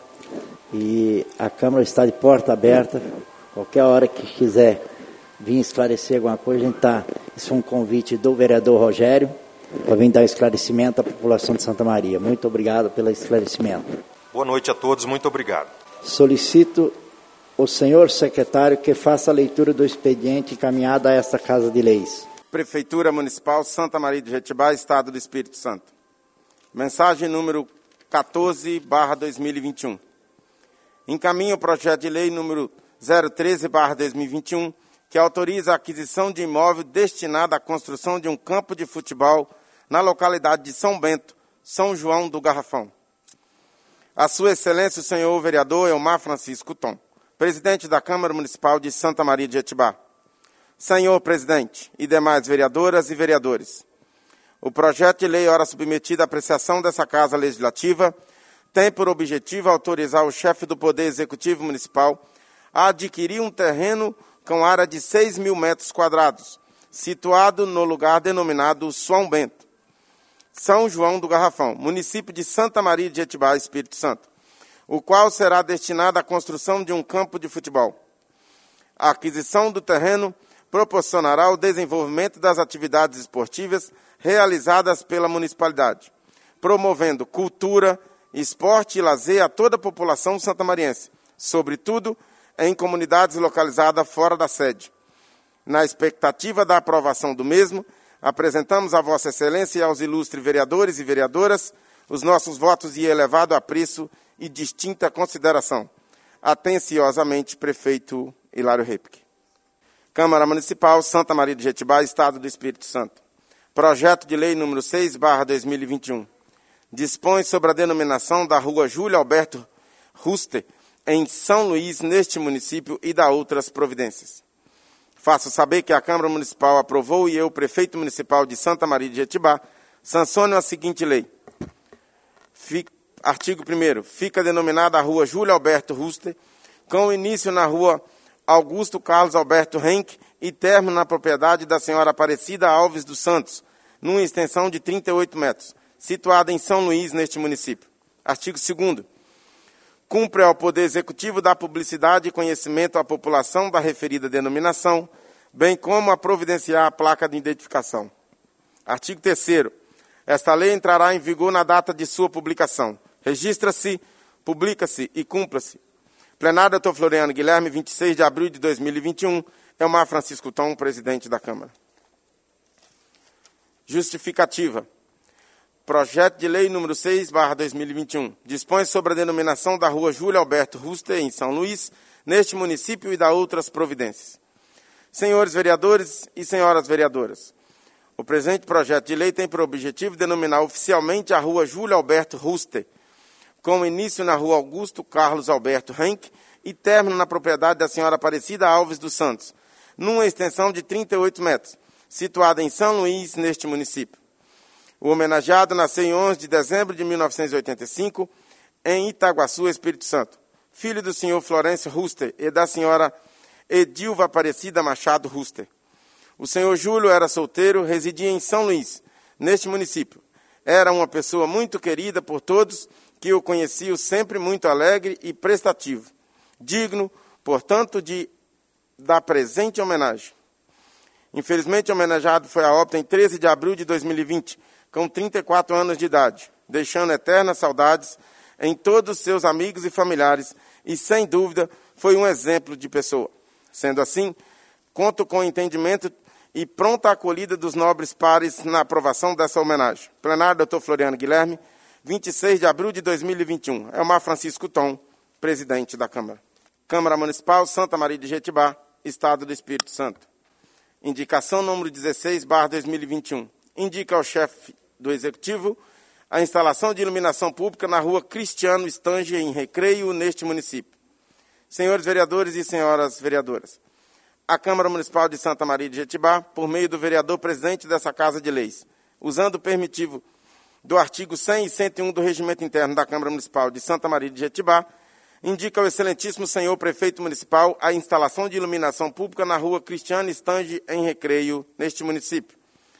E a Câmara está de porta aberta. Qualquer hora que quiser vir esclarecer alguma coisa, a gente está... Isso é um convite do vereador Rogério para vir dar esclarecimento à população de Santa Maria. Muito obrigado pelo esclarecimento. Boa noite a todos, muito obrigado. Solicito o senhor secretário que faça a leitura do expediente encaminhado a esta Casa de Leis. Prefeitura Municipal Santa Maria de Jetibá, Estado do Espírito Santo. Mensagem número quatorze barra dois mil e vinte e um. Encaminho o projeto de lei número zero treze barra dois mil e vinte e um, que autoriza a aquisição de imóvel destinado à construção de um campo de futebol na localidade de São Bento, São João do Garrafão. A Sua Excelência, o senhor vereador Elmar Francisco Tom, presidente da Câmara Municipal de Santa Maria de Jetibá. Senhor presidente e demais vereadoras e vereadores, o projeto de lei ora submetido à apreciação dessa Casa Legislativa tem por objetivo autorizar o chefe do Poder Executivo Municipal a adquirir um terreno com área de seis mil metros quadrados, situado no lugar denominado São Bento, São João do Garrafão, município de Santa Maria de Jetibá, Espírito Santo, o qual será destinado à construção de um campo de futebol. A aquisição do terreno proporcionará o desenvolvimento das atividades esportivas realizadas pela municipalidade, promovendo cultura, esporte e lazer a toda a população santamariense, sobretudo em comunidades localizadas fora da sede. Na expectativa da aprovação do mesmo, apresentamos a Vossa Excelência e aos ilustres vereadores e vereadoras os nossos votos de elevado apreço e distinta consideração. Atenciosamente, Prefeito Hilário Repic. Câmara Municipal Santa Maria de Jetibá, Estado do Espírito Santo. Projeto de Lei número seis barra dois mil e vinte e um. Dispõe sobre a denominação da Rua Júlio Alberto Ruster, em São Luís, neste município, e da outras providências. Faço saber que a Câmara Municipal aprovou e eu, Prefeito Municipal de Santa Maria de Jetibá, sanciono a seguinte lei. Fica, artigo primeiro. Fica denominada a Rua Júlio Alberto Ruster, com início na Rua Augusto Carlos Alberto Henck e término na propriedade da senhora Aparecida Alves dos Santos, numa extensão de trinta e oito metros, situada em São Luís, neste município. Artigo segundo. Cumpre ao Poder Executivo dar publicidade e conhecimento à população da referida denominação, bem como a providenciar a placa de identificação. Artigo terceiro. Esta lei entrará em vigor na data de sua publicação. Registra-se, publica-se e cumpra-se. Plenário doutor Floriano Guilherme, vinte e seis de abril de dois mil e vinte e um. Elmar Francisco Tom, presidente da Câmara. Justificativa. Projeto de Lei número seis barra dois mil e vinte e um. Dispõe sobre a denominação da Rua Júlio Alberto Ruster, em São Luís, neste município, e da outras providências. Senhores vereadores e senhoras vereadoras, o presente projeto de lei tem por objetivo denominar oficialmente a Rua Júlio Alberto Ruster, com início na Rua Augusto Carlos Alberto Henck e término na propriedade da senhora Aparecida Alves dos Santos, numa extensão de trinta e oito metros, situada em São Luís, neste município. O homenageado nasceu em onze de dezembro de mil novecentos e oitenta e cinco, em Itaguaçu, Espírito Santo, filho do senhor Florencio Ruster e da senhora Edilva Aparecida Machado Ruster. O senhor Júlio era solteiro, residia em São Luís, neste município. Era uma pessoa muito querida por todos, que o conheciam, sempre muito alegre e prestativo, digno, Portanto, de, da presente homenagem. Infelizmente, homenageado foi a óbito em treze de abril de dois mil e vinte, com trinta e quatro anos de idade, deixando eternas saudades em todos seus amigos e familiares, e, sem dúvida, foi um exemplo de pessoa. Sendo assim, conto com o entendimento e pronta acolhida dos nobres pares na aprovação dessa homenagem. Plenário, doutor Floriano Guilherme, vinte e seis de abril de dois mil e vinte e um. Elmar Francisco Tom, presidente da Câmara. Câmara Municipal Santa Maria de Jetibá, Estado do Espírito Santo. Indicação número dezesseis, barra dois mil e vinte e um. Indica ao chefe do Executivo a instalação de iluminação pública na rua Cristiano Estange, em Recreio, neste município. Senhores vereadores e senhoras vereadoras, a Câmara Municipal de Santa Maria de Jetibá, por meio do vereador presidente dessa Casa de Leis, usando o permitivo do artigo cem e cento e um do Regimento Interno da Câmara Municipal de Santa Maria de Jetibá, indica ao excelentíssimo senhor prefeito municipal a instalação de iluminação pública na rua Cristiano Estange, em Recreio, neste município.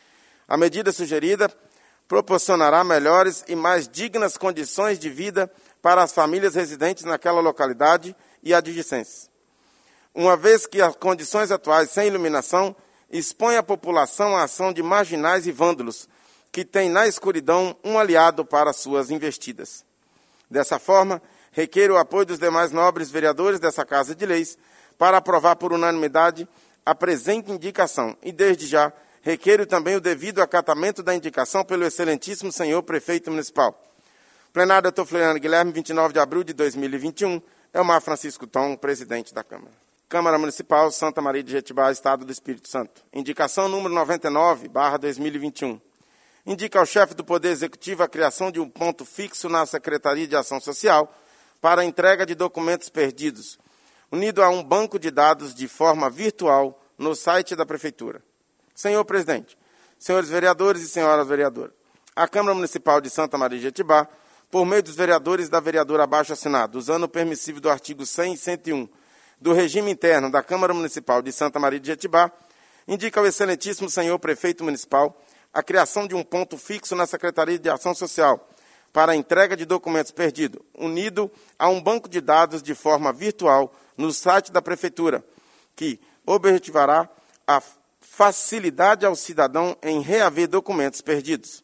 A medida sugerida proporcionará melhores e mais dignas condições de vida para as famílias residentes naquela localidade e adjacências, uma vez que as condições atuais sem iluminação expõem a população à ação de marginais e vândalos, que têm na escuridão um aliado para suas investidas. Dessa forma, requer o apoio dos demais nobres vereadores dessa Casa de Leis para aprovar por unanimidade a presente indicação e, desde já, requer também o devido acatamento da indicação pelo excelentíssimo senhor prefeito municipal. Plenário, doutor Floriano Guilherme, vinte e nove de abril de dois mil e vinte e um, Elmar Francisco Tom, presidente da Câmara. Câmara Municipal Santa Maria de Jetibá, Estado do Espírito Santo. Indicação número noventa e nove, barra dois mil e vinte e um. Indica ao chefe do Poder Executivo a criação de um ponto fixo na Secretaria de Ação Social para a entrega de documentos perdidos, unido a um banco de dados de forma virtual no site da Prefeitura. Senhor presidente, senhores vereadores e senhoras vereadoras, a Câmara Municipal de Santa Maria de Jetibá, por meio dos vereadores da vereadora abaixo assinado, usando o permissivo do artigo cem e cento e um do regime interno da Câmara Municipal de Santa Maria de Jetibá, indica ao excelentíssimo senhor prefeito municipal a criação de um ponto fixo na Secretaria de Ação Social para a entrega de documentos perdidos, unido a um banco de dados de forma virtual no site da Prefeitura, que objetivará a facilidade ao cidadão em reaver documentos perdidos.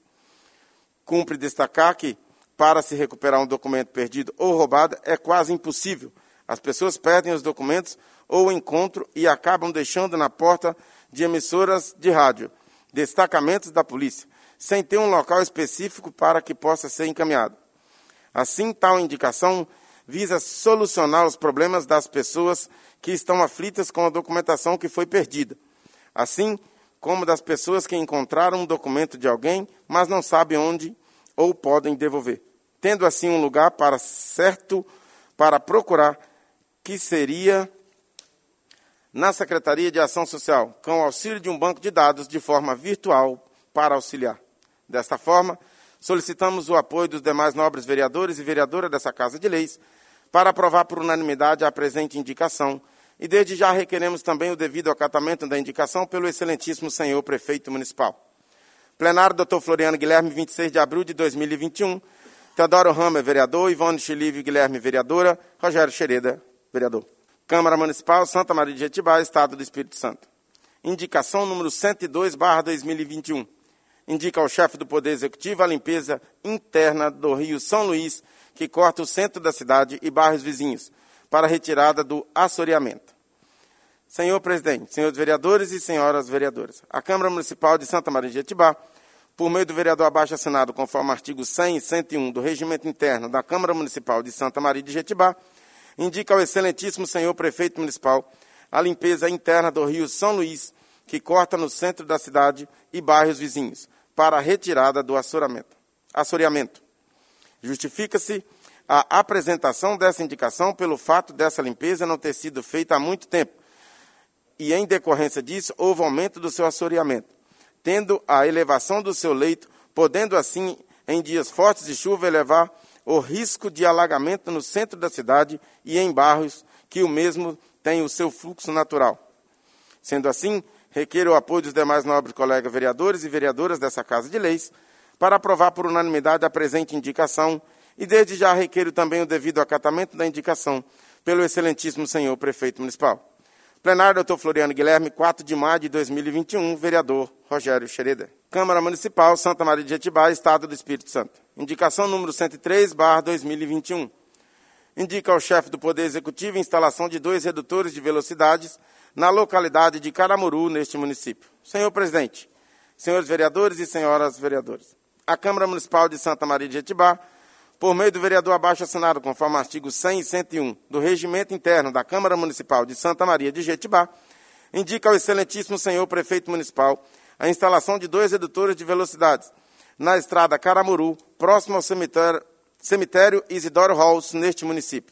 Cumpre destacar que, para se recuperar um documento perdido ou roubado, é quase impossível. As pessoas perdem os documentos ou o encontro e acabam deixando na porta de emissoras de rádio, destacamentos da polícia, sem ter um local específico para que possa ser encaminhado. Assim, tal indicação visa solucionar os problemas das pessoas que estão aflitas com a documentação que foi perdida, assim como das pessoas que encontraram um documento de alguém, mas não sabem onde ou podem devolver, tendo assim um lugar para certo para procurar, que seria na Secretaria de Ação Social, com o auxílio de um banco de dados de forma virtual para auxiliar. Desta forma, solicitamos o apoio dos demais nobres vereadores e vereadoras dessa Casa de Leis para aprovar por unanimidade a presente indicação e desde já requeremos também o devido acatamento da indicação pelo excelentíssimo senhor prefeito municipal. Plenário, doutor Floriano Guilherme, vinte e seis de abril de dois mil e vinte e um, Teodoro Hammer, vereador, Ivone Chilívio Guilherme, vereadora, Rogério Xereda, vereador. Câmara Municipal Santa Maria de Jetibá, Estado do Espírito Santo. Indicação número cento e dois, barra dois mil e vinte e um. Indica ao chefe do Poder Executivo a limpeza interna do Rio São Luís, que corta o centro da cidade e bairros vizinhos, para retirada do assoreamento. Senhor presidente, senhores vereadores e senhoras vereadoras, a Câmara Municipal de Santa Maria de Jetibá, por meio do vereador abaixo assinado conforme artigo cem e cento e um do Regimento Interno da Câmara Municipal de Santa Maria de Jetibá, indica ao excelentíssimo senhor prefeito municipal a limpeza interna do Rio São Luís, que corta no centro da cidade e bairros vizinhos, para a retirada do assoreamento. assoreamento. Justifica-se a apresentação dessa indicação pelo fato dessa limpeza não ter sido feita há muito tempo, e em decorrência disso houve aumento do seu assoreamento, tendo a elevação do seu leito, podendo assim, em dias fortes de chuva, elevar o risco de alagamento no centro da cidade e em bairros que o mesmo tem o seu fluxo natural. Sendo assim, requer o apoio dos demais nobres colegas vereadores e vereadoras dessa Casa de Leis para aprovar por unanimidade a presente indicação e desde já requer também o devido acatamento da indicação pelo excelentíssimo senhor prefeito municipal. Plenário, doutor Floriano Guilherme, quatro de maio de dois mil e vinte e um, vereador Rogério Schroeder. Câmara Municipal, Santa Maria de Jetibá, Estado do Espírito Santo. Indicação número cento e três, barra dois mil e vinte e um. Indica ao chefe do Poder Executivo a instalação de dois redutores de velocidades na localidade de Caramuru, neste município. Senhor presidente, senhores vereadores e senhoras vereadoras, a Câmara Municipal de Santa Maria de Jetibá, por meio do vereador abaixo assinado, conforme artigo cem e cento e um do Regimento Interno da Câmara Municipal de Santa Maria de Jetibá, indica ao excelentíssimo senhor prefeito municipal a instalação de dois redutores de velocidades na estrada Caramuru, próximo ao cemitério, cemitério Isidoro Halls, neste município.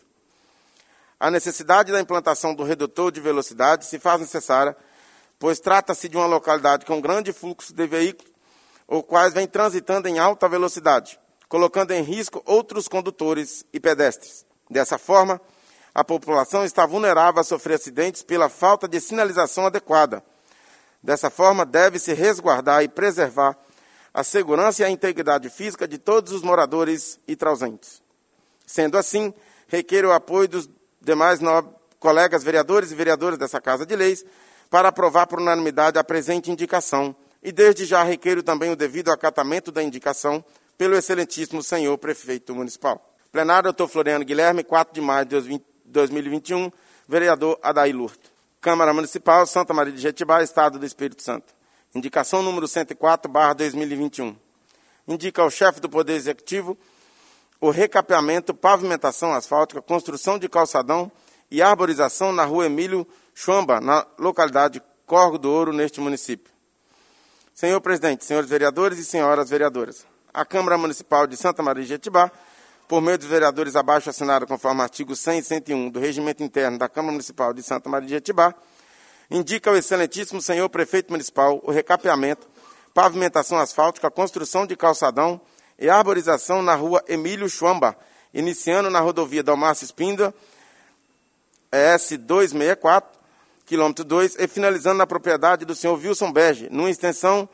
A necessidade da implantação do redutor de velocidade se faz necessária, pois trata-se de uma localidade com grande fluxo de veículos, os quais vêm transitando em alta velocidade, colocando em risco outros condutores e pedestres. Dessa forma, a população está vulnerável a sofrer acidentes pela falta de sinalização adequada. Dessa forma, deve-se resguardar e preservar a segurança e a integridade física de todos os moradores e transentes. Sendo assim, requer o apoio dos demais colegas vereadores e vereadoras dessa Casa de Leis para aprovar por unanimidade a presente indicação e desde já requer também o devido acatamento da indicação pelo excelentíssimo senhor prefeito municipal. Plenário, doutor Floriano Guilherme, quatro de maio de dois mil e vinte e um, vereador Adair Lurto. Câmara Municipal, Santa Maria de Jetibá, Estado do Espírito Santo. Indicação número cento e quatro, barra dois mil e vinte e um. Indica ao chefe do Poder Executivo o recapeamento, pavimentação asfáltica, construção de calçadão e arborização na rua Emílio Chuamba, na localidade Córrego do Ouro, neste município. Senhor presidente, senhores vereadores e senhoras vereadoras, a Câmara Municipal de Santa Maria de Jetibá, por meio dos vereadores abaixo assinado conforme artigo cem e cento e um do Regimento Interno da Câmara Municipal de Santa Maria de Jetibá, indica ao excelentíssimo senhor prefeito municipal o recapeamento, pavimentação asfáltica, construção de calçadão e arborização na rua Emílio Chuamba, iniciando na rodovia Dalmácio Espíndola, S duzentos e sessenta e quatro, quilômetro dois, e finalizando na propriedade do senhor Wilson Berge, numa extensão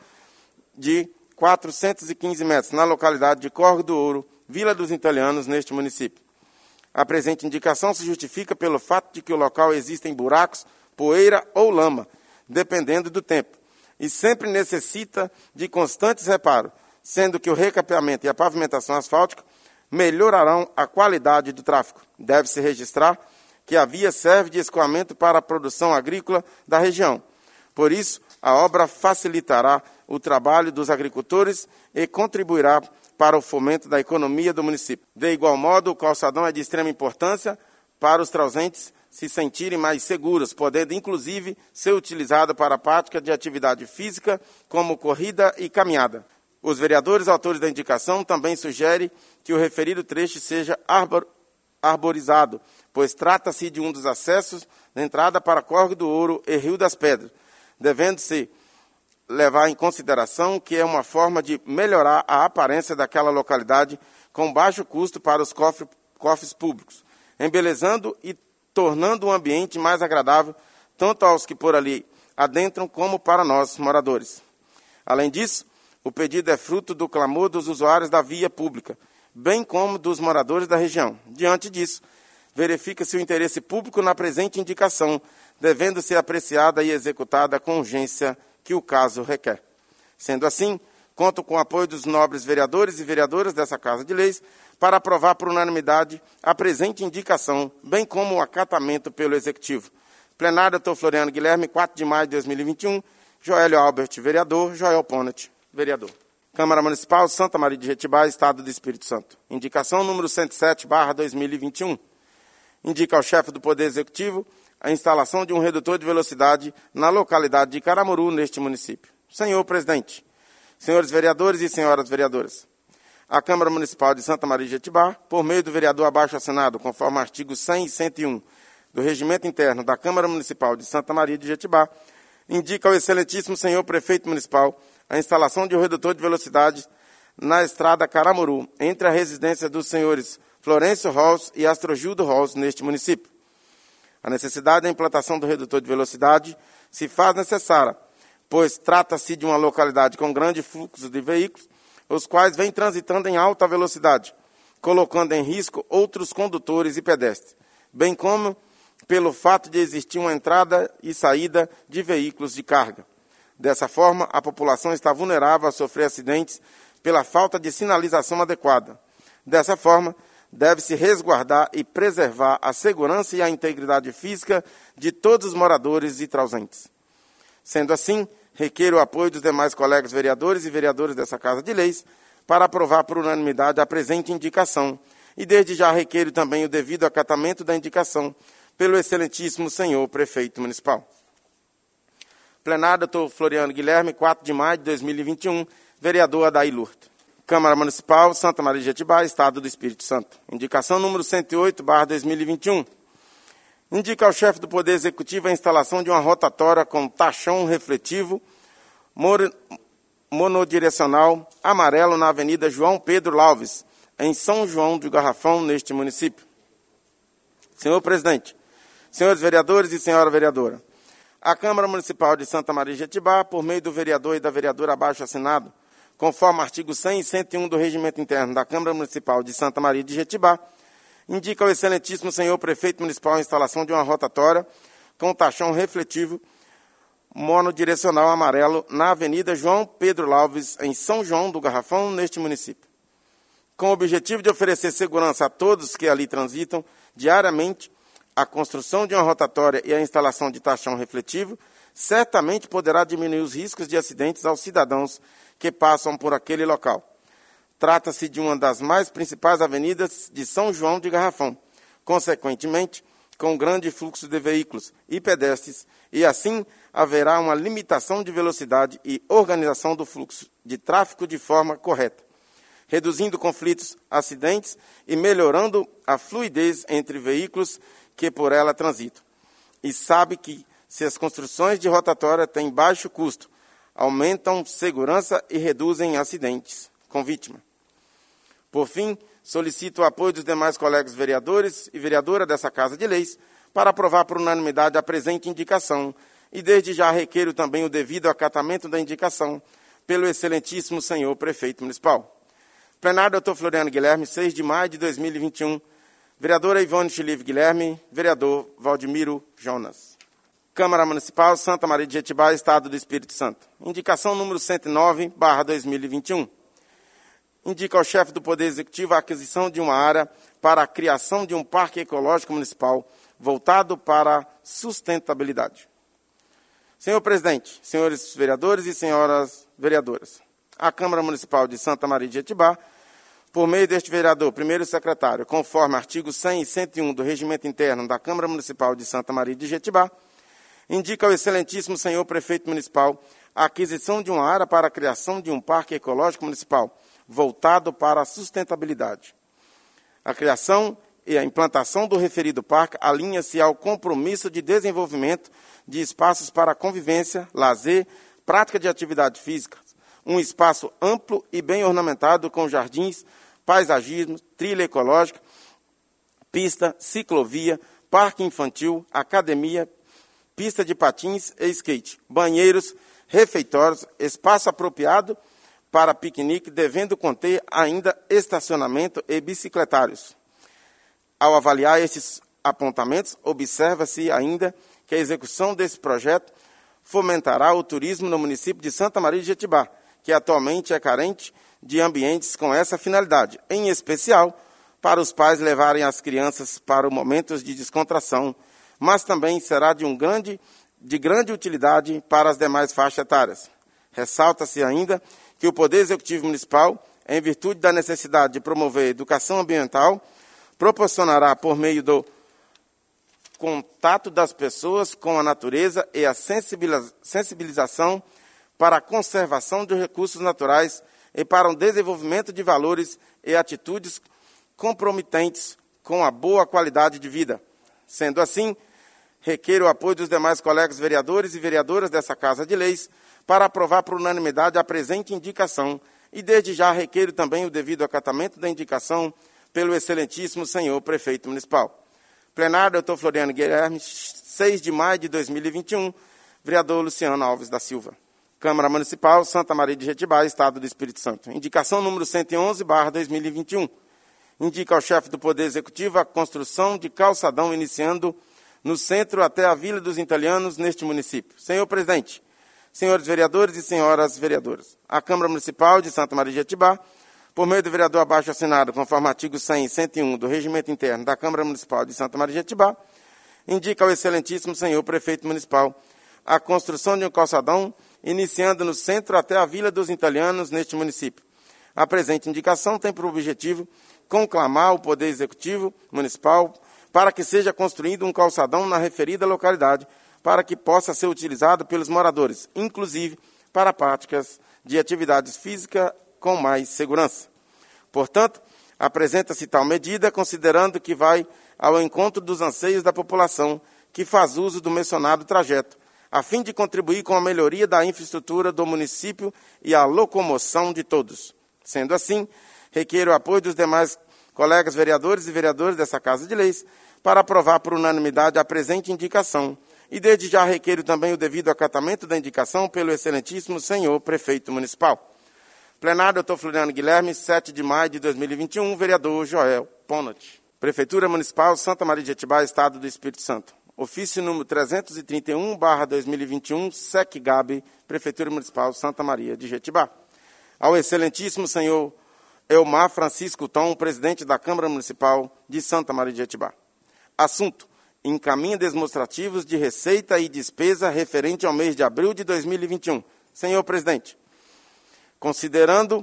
de quatrocentos e quinze metros, na localidade de Córrego do Ouro, Vila dos Italianos, neste município. A presente indicação se justifica pelo fato de que o local existem buracos, poeira ou lama, dependendo do tempo, e sempre necessita de constantes reparos, sendo que o recapeamento e a pavimentação asfáltica melhorarão a qualidade do tráfego. Deve-se registrar que a via serve de escoamento para a produção agrícola da região. Por isso, a obra facilitará o trabalho dos agricultores e contribuirá para o fomento da economia do município. De igual modo, o calçadão é de extrema importância para os transentes se sentirem mais seguros, podendo inclusive ser utilizado para a prática de atividade física, como corrida e caminhada. Os vereadores autores da indicação também sugerem que o referido trecho seja arbor, arborizado, pois trata-se de um dos acessos da entrada para Córrego do Ouro e Rio das Pedras, devendo-se levar em consideração que é uma forma de melhorar a aparência daquela localidade com baixo custo para os cofres, cofres públicos, embelezando e tornando o ambiente mais agradável, tanto aos que por ali adentram como para nós, moradores. Além disso, o pedido é fruto do clamor dos usuários da via pública, bem como dos moradores da região. Diante disso, verifica-se o interesse público na presente indicação, devendo ser apreciada e executada com urgência que o caso requer. Sendo assim, conto com o apoio dos nobres vereadores e vereadoras dessa Casa de Leis para aprovar por unanimidade a presente indicação, bem como o acatamento pelo Executivo. Plenário, doutor Floriano Guilherme, quatro de maio de dois mil e vinte e um, Joélio Albert, vereador, Joel Ponet, vereador. Câmara Municipal, Santa Maria de Jetibá, Estado do Espírito Santo. Indicação número cento e sete, barra dois mil e vinte e um. Indica ao chefe do Poder Executivo a instalação de um redutor de velocidade na localidade de Caramuru, neste município. Senhor presidente, senhores vereadores e senhoras vereadoras, a Câmara Municipal de Santa Maria de Jetibá, por meio do vereador abaixo assinado, conforme artigo cem e cento e um do Regimento Interno da Câmara Municipal de Santa Maria de Jetibá, indica ao excelentíssimo senhor prefeito municipal a instalação de um redutor de velocidade na estrada Caramuru, entre a residência dos senhores Florencio Halls e Astrogildo Halls, neste município. A necessidade da implantação do redutor de velocidade se faz necessária, pois trata-se de uma localidade com grande fluxo de veículos, os quais vêm transitando em alta velocidade, colocando em risco outros condutores e pedestres. bem como pelo fato de existir uma entrada e saída de veículos de carga. Dessa forma, a população está vulnerável a sofrer acidentes pela falta de sinalização adequada. Dessa forma, deve-se resguardar e preservar a segurança e a integridade física de todos os moradores e trausentes. Sendo assim, requeiro o apoio dos demais colegas vereadores e vereadoras dessa Casa de Leis para aprovar por unanimidade a presente indicação e desde já requeiro também o devido acatamento da indicação pelo excelentíssimo senhor prefeito municipal. Plenário, doutor Floriano Guilherme, quatro de maio de dois mil e vinte e um, vereador Adair Lurto. Câmara Municipal, Santa Maria de Jetibá, Estado do Espírito Santo. Indicação número cento e oito, barra dois mil e vinte e um. Indica ao chefe do Poder Executivo a instalação de uma rotatória com tachão refletivo monodirecional amarelo na Avenida João Pedro Lauves, em São João do Garrafão, neste município. Senhor presidente, senhores vereadores e senhora vereadora, a Câmara Municipal de Santa Maria de Jetibá, por meio do vereador e da vereadora abaixo assinado, conforme artigo cem e cento e um do Regimento Interno da Câmara Municipal de Santa Maria de Jetibá, indica ao excelentíssimo senhor prefeito municipal a instalação de uma rotatória com tachão refletivo monodirecional amarelo na Avenida João Pedro Lauves, em São João do Garrafão, neste município. Com o objetivo de oferecer segurança a todos que ali transitam diariamente, a construção de uma rotatória e a instalação de tachão refletivo certamente poderá diminuir os riscos de acidentes aos cidadãos que passam por aquele local. Trata-se de uma das mais principais avenidas de São João de Garrafão, consequentemente, com grande fluxo de veículos e pedestres, e assim haverá uma limitação de velocidade e organização do fluxo de tráfego de forma correta, reduzindo conflitos, acidentes e melhorando a fluidez entre veículos que por ela transitam. E sabe que, se as construções de rotatória têm baixo custo, aumentam segurança e reduzem acidentes com vítima. Por fim, solicito o apoio dos demais colegas vereadores e vereadora dessa Casa de Leis para aprovar por unanimidade a presente indicação e desde já requeiro também o devido acatamento da indicação pelo excelentíssimo senhor prefeito municipal. Plenário, doutor Floriano Guilherme, seis de maio de dois mil e vinte e um. Vereadora Ivone Chilive Guilherme, vereador Valdemiro Jonas. Câmara Municipal, Santa Maria de Jetibá, Estado do Espírito Santo. Indicação número cento e nove, barra dois mil e vinte e um. Indica ao chefe do Poder Executivo a aquisição de uma área para a criação de um parque ecológico municipal voltado para a sustentabilidade. Senhor presidente, senhores vereadores e senhoras vereadoras, a Câmara Municipal de Santa Maria de Jetibá, por meio deste vereador, primeiro secretário, conforme artigo cem e cento e um do Regimento Interno da Câmara Municipal de Santa Maria de Jetibá, indica ao excelentíssimo senhor prefeito municipal a aquisição de uma área para a criação de um parque ecológico municipal voltado para a sustentabilidade. A criação e a implantação do referido parque alinha-se ao compromisso de desenvolvimento de espaços para convivência, lazer, prática de atividade física, um espaço amplo e bem ornamentado com jardins, paisagismo, trilha ecológica, pista, ciclovia, parque infantil, academia, pista de patins e skate, banheiros, refeitórios, espaço apropriado para piquenique, devendo conter ainda estacionamento e bicicletários. Ao avaliar estes apontamentos, observa-se ainda que a execução desse projeto fomentará o turismo no município de Santa Maria de Jetibá, que atualmente é carente de ambientes com essa finalidade, em especial para os pais levarem as crianças para momentos de descontração, mas também será de, um grande, de grande utilidade para as demais faixas etárias. Ressalta-se ainda que o Poder Executivo Municipal, em virtude da necessidade de promover a educação ambiental, proporcionará, por meio do contato das pessoas com a natureza e a sensibilização para a conservação dos recursos naturais e para o desenvolvimento de valores e atitudes comprometentes com a boa qualidade de vida. Sendo assim, requeiro o apoio dos demais colegas vereadores e vereadoras dessa Casa de Leis para aprovar por unanimidade a presente indicação e desde já requeiro também o devido acatamento da indicação pelo excelentíssimo senhor prefeito municipal. Plenário, doutor Floriano Guilherme, seis de maio de dois mil e vinte e um, vereador Luciano Alves da Silva. Câmara Municipal, Santa Maria de Jetibá, Estado do Espírito Santo. Indicação número cento e onze, barra dois mil e vinte e um. indica ao chefe do Poder Executivo a construção de calçadão iniciando no centro até a Vila dos Italianos, neste município. Senhor presidente, senhores vereadores e senhoras vereadoras, a Câmara Municipal de Santa Maria de Jetibá, por meio do vereador abaixo assinado, conforme artigo cem e cento e um do Regimento Interno da Câmara Municipal de Santa Maria de Jetibá, indica ao excelentíssimo senhor prefeito municipal a construção de um calçadão iniciando no centro até a Vila dos Italianos, neste município. A presente indicação tem por objetivo conclamar o Poder Executivo Municipal para que seja construído um calçadão na referida localidade, para que possa ser utilizado pelos moradores, inclusive para práticas de atividades físicas com mais segurança. Portanto, apresenta-se tal medida considerando que vai ao encontro dos anseios da população que faz uso do mencionado trajeto, a fim de contribuir com a melhoria da infraestrutura do município e a locomoção de todos. Sendo assim, requeiro o apoio dos demais colegas vereadores e vereadoras dessa Casa de Leis para aprovar por unanimidade a presente indicação e desde já requeiro também o devido acatamento da indicação pelo excelentíssimo senhor prefeito municipal. Plenário, doutor Floriano Guilherme, sete de maio de dois mil e vinte e um, vereador Joel Ponot. Prefeitura Municipal, Santa Maria de Jetibá, Estado do Espírito Santo. Ofício número trezentos e trinta e um, barra dois mil e vinte e um, S E C Gabe, Prefeitura Municipal, Santa Maria de Jetibá. Ao excelentíssimo senhor Elmar Francisco Tom, presidente da Câmara Municipal de Santa Maria de Jetibá. Assunto: encaminha demonstrativos de receita e despesa referente ao mês de abril de dois mil e vinte e um. Senhor presidente, considerando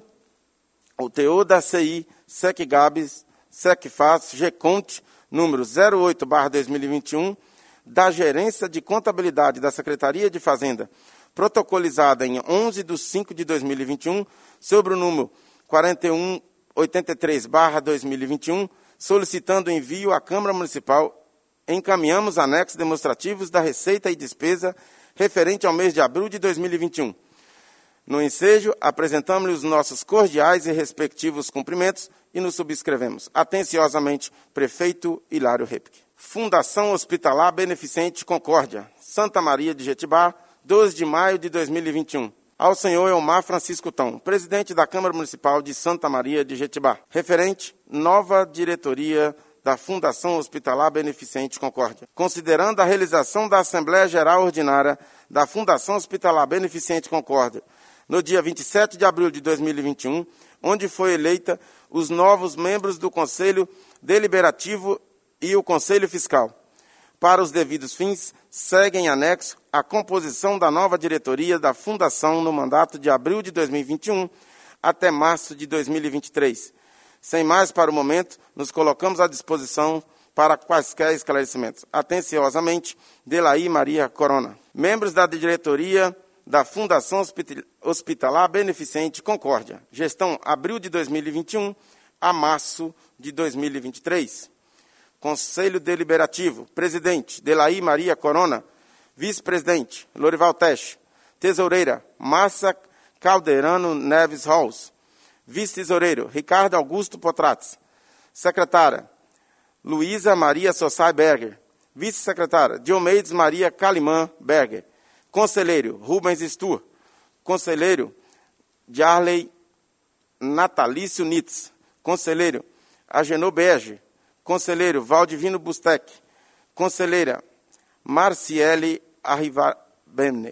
o teor da C I, S E C Gabes, S E C Faz, G-Conte, número zero oito barra dois mil e vinte e um, da Gerência de Contabilidade da Secretaria de Fazenda, protocolizada em onze de cinco de dois mil e vinte e um, sobre o número quarenta e um oitenta e três barra dois mil e vinte e um, solicitando envio à Câmara Municipal, encaminhamos anexos demonstrativos da receita e despesa referente ao mês de abril de dois mil e vinte e um. No ensejo, apresentamos-lhe os nossos cordiais e respectivos cumprimentos e nos subscrevemos. Atenciosamente, Prefeito Hilário Repke. Fundação Hospitalar Beneficente Concórdia, Santa Maria de Jetibá, doze de maio de dois mil e vinte e um. Ao senhor Elmar Francisco Tom, presidente da Câmara Municipal de Santa Maria de Jetibá. Referente, nova diretoria da Fundação Hospitalar Beneficente Concórdia. Considerando a realização da Assembleia Geral Ordinária da Fundação Hospitalar Beneficente Concórdia, no dia vinte e sete de abril de dois mil e vinte e um, onde foi eleita os novos membros do Conselho Deliberativo e o Conselho Fiscal. Para os devidos fins, segue em anexo a composição da nova diretoria da Fundação no mandato de abril de dois mil e vinte e um até março de dois mil e vinte e três. Sem mais para o momento, nos colocamos à disposição para quaisquer esclarecimentos. Atenciosamente, Delaí Maria Corona. Membros da diretoria da Fundação Hospitalar Beneficente Concórdia. Gestão abril de dois mil e vinte e um a março de dois mil e vinte e três. Conselho Deliberativo. Presidente, Delaí Maria Corona. Vice-presidente, Lorival Teche. Tesoureira, Márcia Calderano Neves Halls. Vice-tesoureiro, Ricardo Augusto Potrates. Secretária, Luísa Maria Sossai Berger. Vice-secretária, Diomedes Maria Calimã Berger. Conselheiro, Rubens Stur. Conselheiro, Jarley Natalício Nitz. Conselheiro, Agenor Berger. Conselheiro, Valdivino Bustec. Conselheira, Marciele Arrivabene.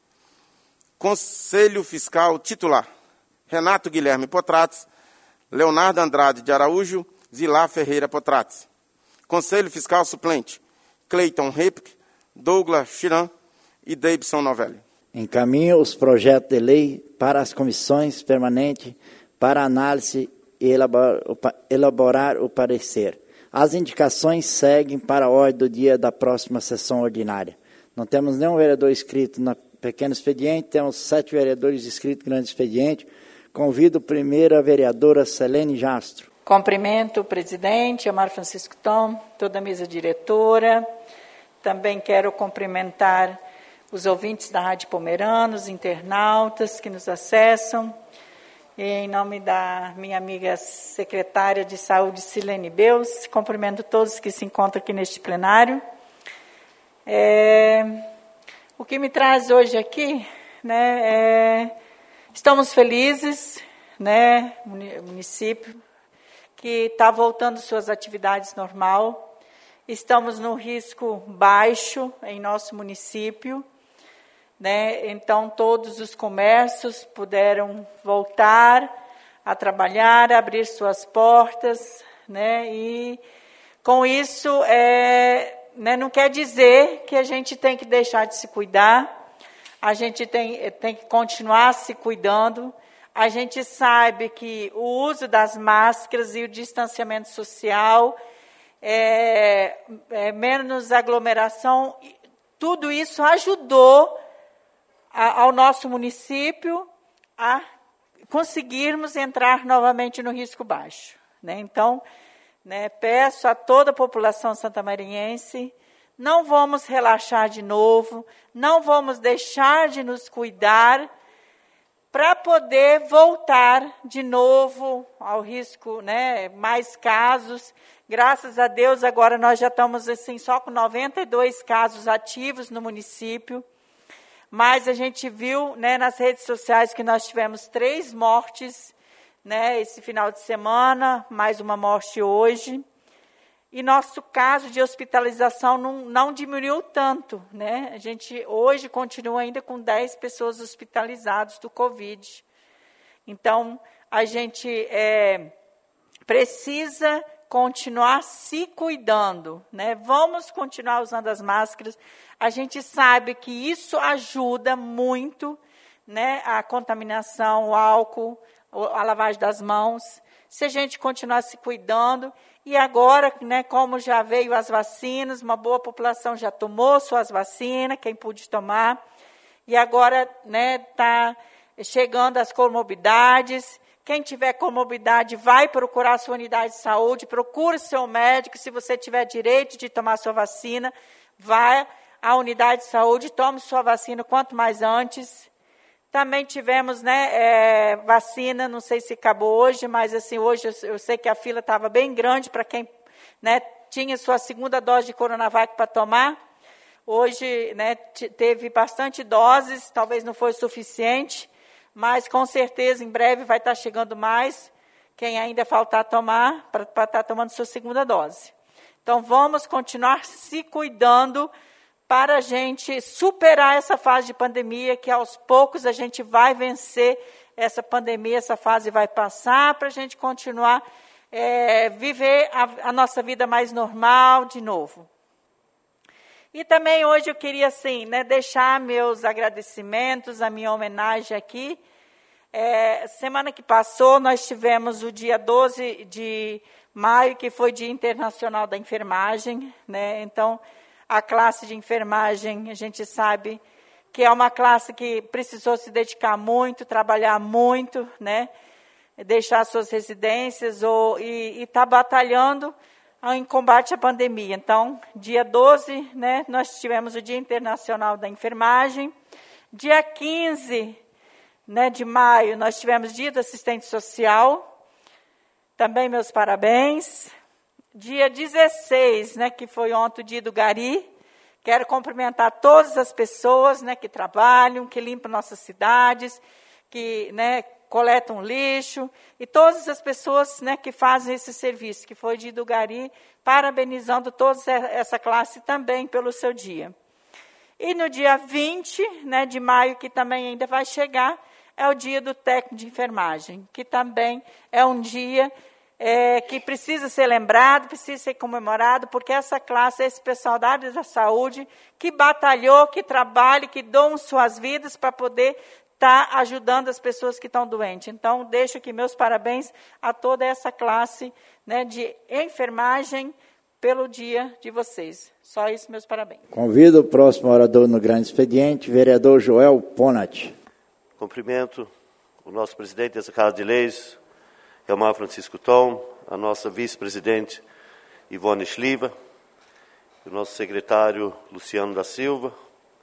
Conselho Fiscal Titular, Renato Guilherme Potrates, Leonardo Andrade de Araújo, Zilar Ferreira Potrates. Conselho Fiscal Suplente, Cleiton Repke, Douglas Chiran e Davidson Novelli. Encaminho os projetos de lei para as comissões permanentes para análise e elaborar o parecer. As indicações seguem para a ordem do dia da próxima sessão ordinária. Não temos nenhum vereador inscrito no pequeno expediente, temos sete vereadores inscritos no grande expediente. Convido a primeira vereadora Selene Jastro. Cumprimento o presidente, Elmar Francisco Tom, toda a mesa diretora. Também quero cumprimentar os ouvintes da Rádio Pomerana, os internautas que nos acessam. E, em nome da minha amiga secretária de Saúde, Silene Beus, cumprimento todos que se encontram aqui neste plenário. É, o que me traz hoje aqui, né, é, estamos felizes, né, município, que está voltando suas atividades normal. Estamos no risco baixo em nosso município, né? Então, todos os comércios puderam voltar a trabalhar, a abrir suas portas, né? E, com isso, é, né, não quer dizer que a gente tem que deixar de se cuidar, a gente tem, tem que continuar se cuidando. A gente sabe que o uso das máscaras e o distanciamento social, é, é, menos aglomeração, tudo isso ajudou a, ao nosso município a conseguirmos entrar novamente no risco baixo, né? Então, né, peço a toda a população santamariense, não vamos relaxar de novo, não vamos deixar de nos cuidar, para poder voltar de novo ao risco, né, mais casos. Graças a Deus, agora nós já estamos assim, só com noventa e dois casos ativos no município, mas a gente viu, né, nas redes sociais que nós tivemos três mortes, né, esse final de semana, mais uma morte hoje. E nosso caso de hospitalização não, não diminuiu tanto, né? A gente hoje continua ainda com dez pessoas hospitalizadas do Covid. Então, a gente é, precisa continuar se cuidando, né? Vamos continuar usando as máscaras. A gente sabe que isso ajuda muito, né, a contaminação, o álcool, a lavagem das mãos. Se a gente continuar se cuidando. E agora, né, como já veio as vacinas, uma boa população já tomou suas vacinas, quem pôde tomar, e agora está, né, chegando as comorbidades. Quem tiver comorbidade vai procurar a sua unidade de saúde, procure seu médico, se você tiver direito de tomar sua vacina, vá à unidade de saúde, tome sua vacina quanto mais antes. Também tivemos, né, é, vacina, não sei se acabou hoje, mas assim, hoje eu, eu sei que a fila estava bem grande para quem, né, tinha sua segunda dose de Coronavac para tomar. Hoje, né, teve bastante doses, talvez não foi o suficiente, mas com certeza em breve vai estar chegando mais, quem ainda faltar tomar, para estar tomando sua segunda dose. Então, vamos continuar se cuidando para a gente superar essa fase de pandemia, que aos poucos a gente vai vencer essa pandemia, essa fase vai passar, para a gente continuar é, viver a, a nossa vida mais normal de novo. E também hoje eu queria assim, né, deixar meus agradecimentos, a minha homenagem aqui. É, semana que passou nós tivemos o dia doze de maio, que foi Dia Internacional da Enfermagem, né? Então, a classe de enfermagem, a gente sabe que é uma classe que precisou se dedicar muito, trabalhar muito, né? Deixar suas residências ou, e estar tá batalhando em combate à pandemia. Então, dia doze, né, nós tivemos o Dia Internacional da Enfermagem. Dia quinze, né, de maio, nós tivemos Dia do Assistente Social. Também meus parabéns. Dia dezesseis, né, que foi ontem o dia do Gari. Quero cumprimentar todas as pessoas, né, que trabalham, que limpam nossas cidades, que, né, coletam lixo, e todas as pessoas, né, que fazem esse serviço, que foi o dia do Gari, parabenizando toda essa classe também pelo seu dia. E no dia vinte, né, de maio, que também ainda vai chegar, é o dia do técnico de enfermagem, que também é um dia É, que precisa ser lembrado, precisa ser comemorado, porque essa classe é esse pessoal da área da saúde que batalhou, que trabalha, que doam suas vidas para poder estar tá ajudando as pessoas que estão doentes. Então, deixo aqui meus parabéns a toda essa classe, né, de enfermagem pelo dia de vocês. Só isso, meus parabéns. Convido o próximo orador no grande expediente, vereador Joel Ponat. Cumprimento o nosso presidente dessa Casa de Leis, Elmar Francisco Tom, a nossa vice-presidente Ivone Schliva, o nosso secretário Luciano da Silva,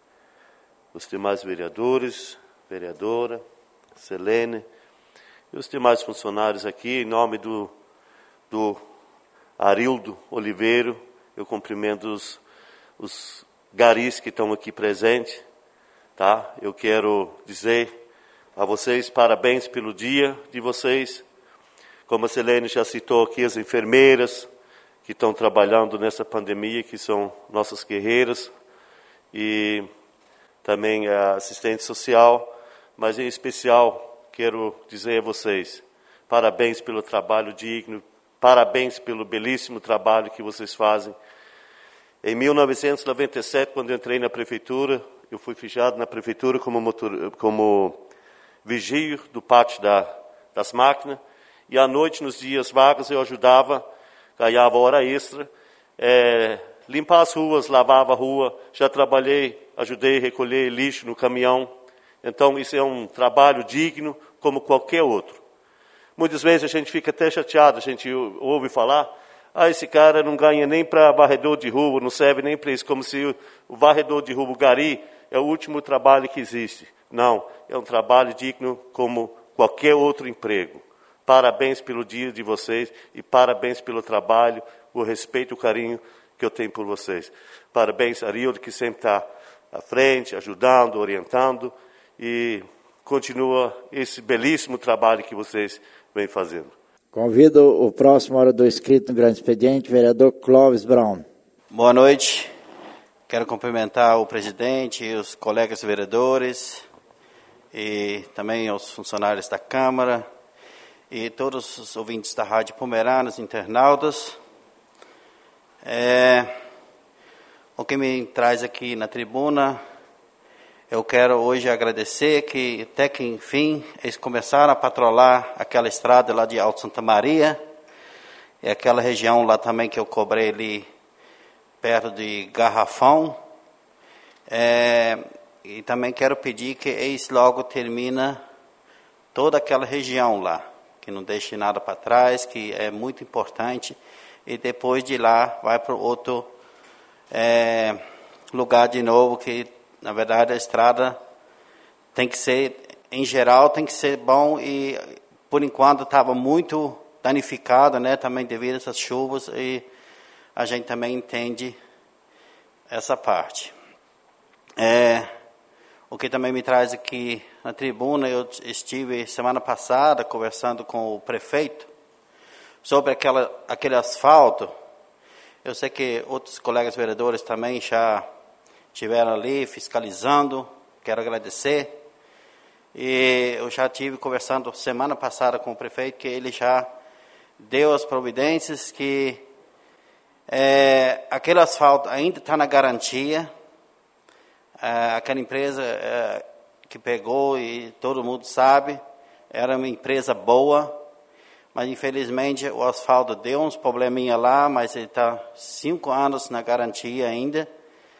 os demais vereadores, vereadora, Selene, e os demais funcionários aqui, em nome do, do Arildo Oliveiro, eu cumprimento os, os garis que estão aqui presentes, tá? Eu quero dizer a vocês parabéns pelo dia de vocês. Como a Selene já citou aqui, as enfermeiras que estão trabalhando nessa pandemia, que são nossas guerreiras, e também a assistente social, mas em especial quero dizer a vocês, parabéns pelo trabalho digno, parabéns pelo belíssimo trabalho que vocês fazem. Em mil novecentos e noventa e sete, quando entrei na prefeitura, eu fui fichado na prefeitura como, motor, como vigio do pátio da, das máquinas, e à noite, nos dias vagos, eu ajudava, ganhava hora extra, é, limpar as ruas, lavava a rua, já trabalhei, ajudei a recolher lixo no caminhão. Então, isso é um trabalho digno como qualquer outro. Muitas vezes a gente fica até chateado, a gente ouve falar, ah, esse cara não ganha nem para varredor de rua, não serve nem para isso, como se o varredor de rua, o gari, é o último trabalho que existe. Não, é um trabalho digno como qualquer outro emprego. Parabéns pelo dia de vocês e parabéns pelo trabalho, o respeito e o carinho que eu tenho por vocês. Parabéns a Arildo, que sempre está à frente, ajudando, orientando, e continua esse belíssimo trabalho que vocês vêm fazendo. Convido o próximo orador inscrito no Grande Expediente, vereador Clóvis Brown. Boa noite. Quero cumprimentar o presidente e os colegas vereadores e também os funcionários da Câmara e todos os ouvintes da Rádio Pomeranas, internautas. É, o que me traz aqui na tribuna, eu quero hoje agradecer que até que enfim eles começaram a patrolar aquela estrada lá de Alto Santa Maria e aquela região lá também que eu cobrei ali perto de Garrafão. É, e também quero pedir que eles logo termina toda aquela região lá, que não deixe nada para trás, que é muito importante, e depois de lá vai para outro é, lugar de novo, que na verdade a estrada tem que ser, em geral, tem que ser bom, e por enquanto estava muito danificada, né, também devido a essas chuvas, e a gente também entende essa parte. É, o que também me traz aqui na tribuna, eu estive semana passada conversando com o prefeito sobre aquela, aquele asfalto. Eu sei que outros colegas vereadores também já estiveram ali fiscalizando, quero agradecer. E eu já estive conversando semana passada com o prefeito, que ele já deu as providências, que é, aquele asfalto ainda está na garantia. É, aquela empresa é, que pegou, e todo mundo sabe, era uma empresa boa, mas infelizmente o asfalto deu uns probleminha lá, mas ele está cinco anos na garantia ainda,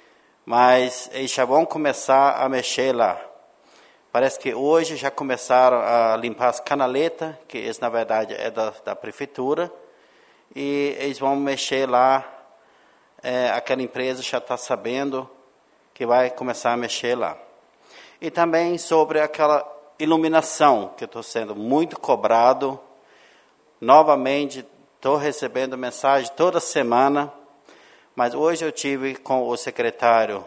mas eles já vão começar a mexer lá. Parece que hoje já começaram a limpar as canaletas, que isso na verdade é da, da prefeitura, e eles vão mexer lá, é, aquela empresa já está sabendo que vai começar a mexer lá. E também sobre aquela iluminação, que eu estou sendo muito cobrado. Novamente, estou recebendo mensagem toda semana, mas hoje eu tive com o secretário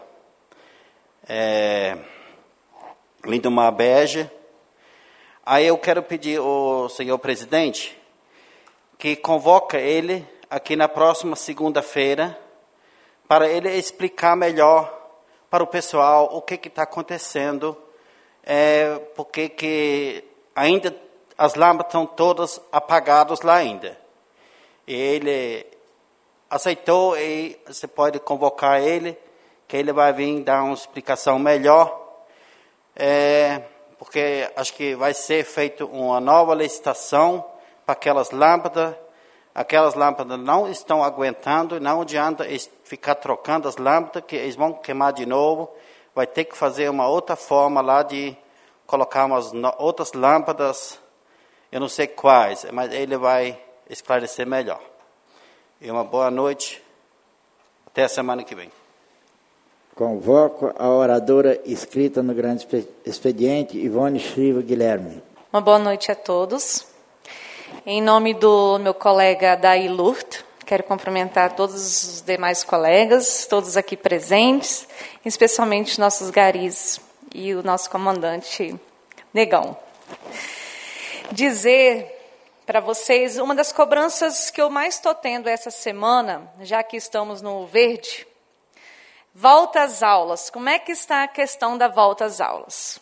é, Lindomar Bege. Aí eu quero pedir ao senhor presidente que convoca ele aqui na próxima segunda-feira para ele explicar melhor para o pessoal o que está acontecendo, é, porque que ainda as lâmpadas estão todas apagadas lá ainda. E ele aceitou, e você pode convocar ele, que ele vai vir dar uma explicação melhor, é, porque acho que vai ser feita uma nova licitação para aquelas lâmpadas. Aquelas lâmpadas não estão aguentando, não adianta ficar trocando as lâmpadas, que eles vão queimar de novo. Vai ter que fazer uma outra forma lá de colocar umas outras lâmpadas, eu não sei quais, mas ele vai esclarecer melhor. E uma boa noite, até a semana que vem. Convoco a oradora inscrita no Grande Expediente, Ivone Schriva Guilherme. Uma boa noite a todos. Em nome do meu colega Daí Lurt, quero cumprimentar todos os demais colegas, todos aqui presentes, especialmente nossos garis e o nosso comandante Negão. Dizer para vocês, uma das cobranças que eu mais estou tendo essa semana, já que estamos no verde, volta às aulas. Como é que está a questão da volta às aulas?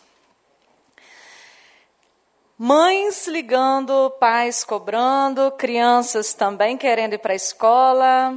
Mães ligando, pais cobrando, crianças também querendo ir para a escola.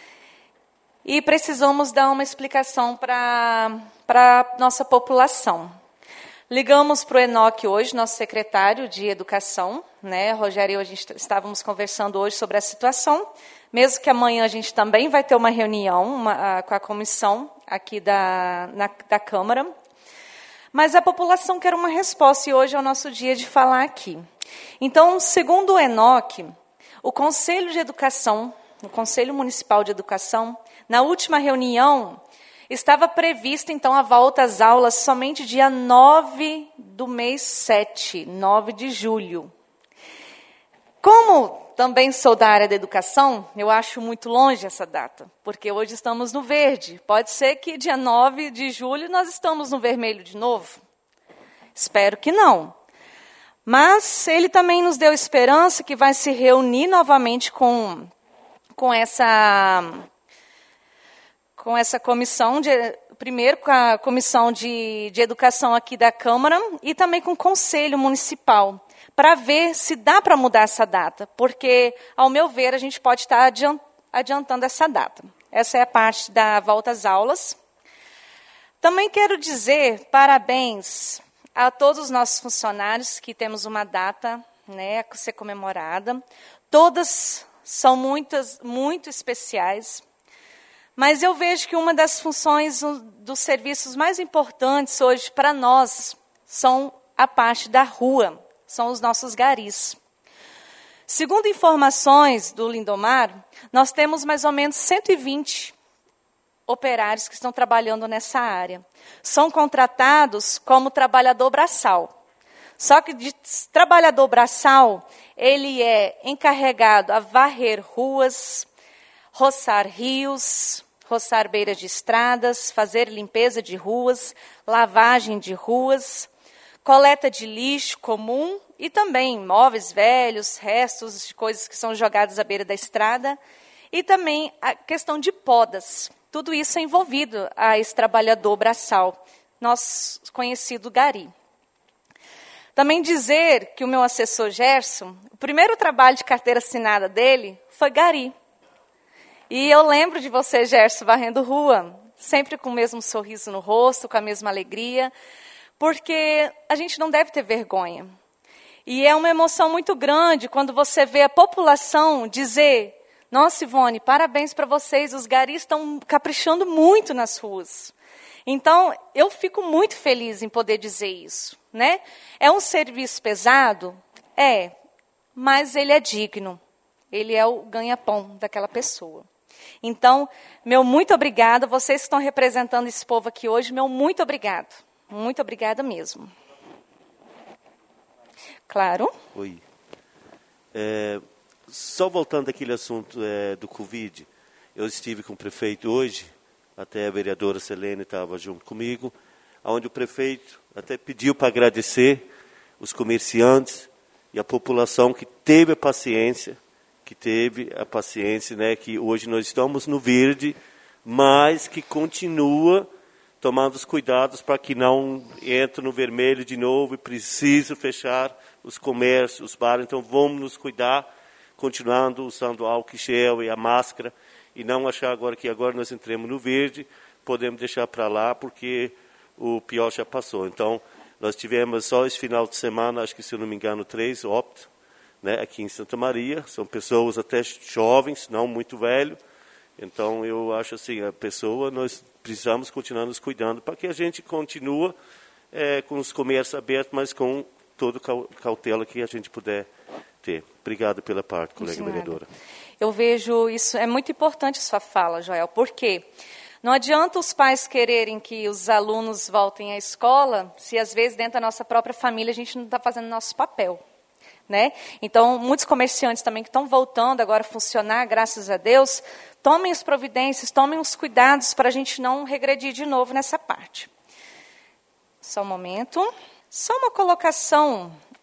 E precisamos dar uma explicação para a nossa população. Ligamos para o Enoque hoje, nosso secretário de Educação, né? Rogério e eu, a gente estávamos conversando hoje sobre a situação, mesmo que amanhã a gente também vai ter uma reunião uma, a, com a comissão aqui da, na, da Câmara. Mas a população quer uma resposta e hoje é o nosso dia de falar aqui. Então, segundo o Enoque, o Conselho de Educação, o Conselho Municipal de Educação, na última reunião, estava prevista, então, a volta às aulas somente dia nove do mês sete, nove de julho. Como também sou da área da educação, eu acho muito longe essa data, porque hoje estamos no verde. Pode ser que dia nove de julho nós estamos no vermelho de novo. Espero que não. Mas ele também nos deu esperança que vai se reunir novamente com, com, essa, com essa comissão, de, primeiro com a comissão de, de educação aqui da Câmara e também com o Conselho Municipal, para ver se dá para mudar essa data, porque, ao meu ver, a gente pode estar adiantando essa data. Essa é a parte da volta às aulas. Também quero dizer parabéns a todos os nossos funcionários, que temos uma data, né, a ser comemorada. Todas são muitas, muito especiais, mas eu vejo que uma das funções dos serviços mais importantes hoje para nós são a parte da rua. São os nossos garis. Segundo informações do Lindomar, nós temos mais ou menos cento e vinte operários que estão trabalhando nessa área. São contratados como trabalhador braçal. Só que de trabalhador braçal, ele é encarregado a varrer ruas, roçar rios, roçar beiras de estradas, fazer limpeza de ruas, lavagem de ruas, coleta de lixo comum e também móveis velhos, restos de coisas que são jogadas à beira da estrada e também a questão de podas. Tudo isso é envolvido a esse trabalhador braçal, nosso conhecido gari. Também dizer que o meu assessor Gerson, o primeiro trabalho de carteira assinada dele foi gari. E eu lembro de você, Gerson, varrendo rua, sempre com o mesmo sorriso no rosto, com a mesma alegria, porque a gente não deve ter vergonha. E é uma emoção muito grande quando você vê a população dizer: nossa, Ivone, parabéns para vocês, os garis estão caprichando muito nas ruas. Então, eu fico muito feliz em poder dizer isso, né? É um serviço pesado? É, mas ele é digno. Ele é o ganha-pão daquela pessoa. Então, meu muito obrigada. Vocês que estão representando esse povo aqui hoje, meu muito obrigado. Muito obrigada mesmo. Claro. Oi. É, só voltando àquele assunto é, do Covid, eu estive com o prefeito hoje, até a vereadora Selene estava junto comigo, onde o prefeito até pediu para agradecer os comerciantes e a população que teve a paciência, que teve a paciência, né, que hoje nós estamos no verde, mas que continua tomando os cuidados para que não entre no vermelho de novo e precise fechar os comércios, os bares. Então, vamos nos cuidar, continuando usando álcool gel e a máscara, e não achar agora que agora nós entremos no verde, podemos deixar para lá, porque o pior já passou. Então, nós tivemos só esse final de semana, acho que, se eu não me engano, três óbitos, né, aqui em Santa Maria. São pessoas até jovens, não muito velhos. Então, eu acho assim, a pessoa, nós precisamos continuar nos cuidando para que a gente continue é, com os comércios abertos, mas com toda cautela que a gente puder ter. Obrigado pela parte, colega Senhora. vereadora. Eu vejo isso, é muito importante a sua fala, Joel, porque não adianta os pais quererem que os alunos voltem à escola, se às vezes dentro da nossa própria família a gente não está fazendo nosso papel. Né? Então, muitos comerciantes também que estão voltando agora a funcionar, graças a Deus, tomem as providências, tomem os cuidados para a gente não regredir de novo nessa parte. Só um momento. Só uma colocação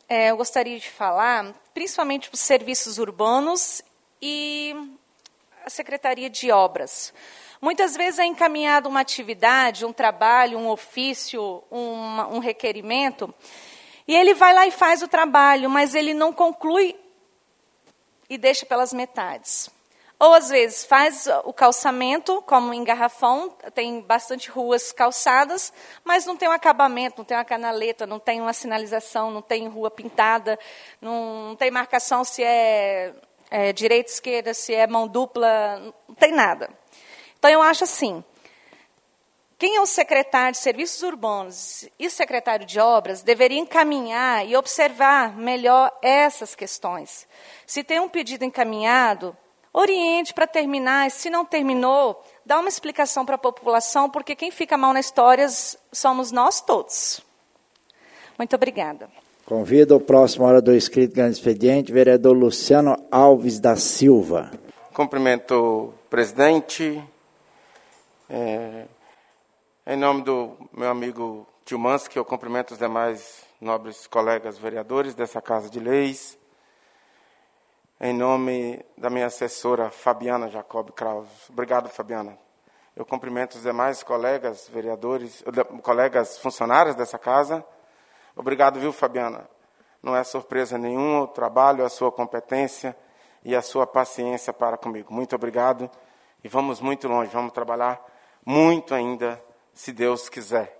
é, eu gostaria de falar, principalmente os serviços urbanos e a Secretaria de Obras. Muitas vezes é encaminhada uma atividade, um trabalho, um ofício, um, um requerimento, e ele vai lá e faz o trabalho, mas ele não conclui e deixa pelas metades. Ou, às vezes, faz o calçamento, como em Garrafão, tem bastante ruas calçadas, mas não tem um acabamento, não tem uma canaleta, não tem uma sinalização, não tem rua pintada, não, não tem marcação se é, é direita, esquerda, se é mão dupla, não tem nada. Então, eu acho assim, quem é o secretário de Serviços Urbanos e o secretário de Obras deveria encaminhar e observar melhor essas questões. Se tem um pedido encaminhado, oriente para terminar, se não terminou, dá uma explicação para a população, porque quem fica mal na história somos nós todos. Muito obrigada. Convido o próximo orador inscrito grande expediente, vereador Luciano Alves da Silva. Cumprimento o presidente, é, em nome do meu amigo Tio Mansky, eu cumprimento os demais nobres colegas vereadores dessa Casa de Leis. Em nome da minha assessora, Fabiana Jacob Kraus. Obrigado, Fabiana. Eu cumprimento os demais colegas vereadores, colegas funcionários dessa casa. Obrigado, viu, Fabiana? Não é surpresa nenhuma o trabalho, a sua competência e a sua paciência para comigo. Muito obrigado. E vamos muito longe, vamos trabalhar muito ainda, se Deus quiser.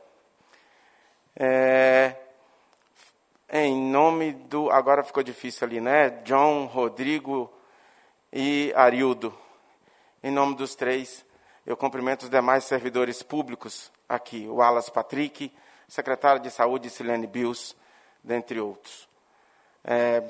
É... Em nome do... Agora ficou difícil ali, né? John, Rodrigo e Arildo. Em nome dos três, eu cumprimento os demais servidores públicos aqui. O Wallace Patrick, secretário de Saúde, Silene Bills, dentre outros. É...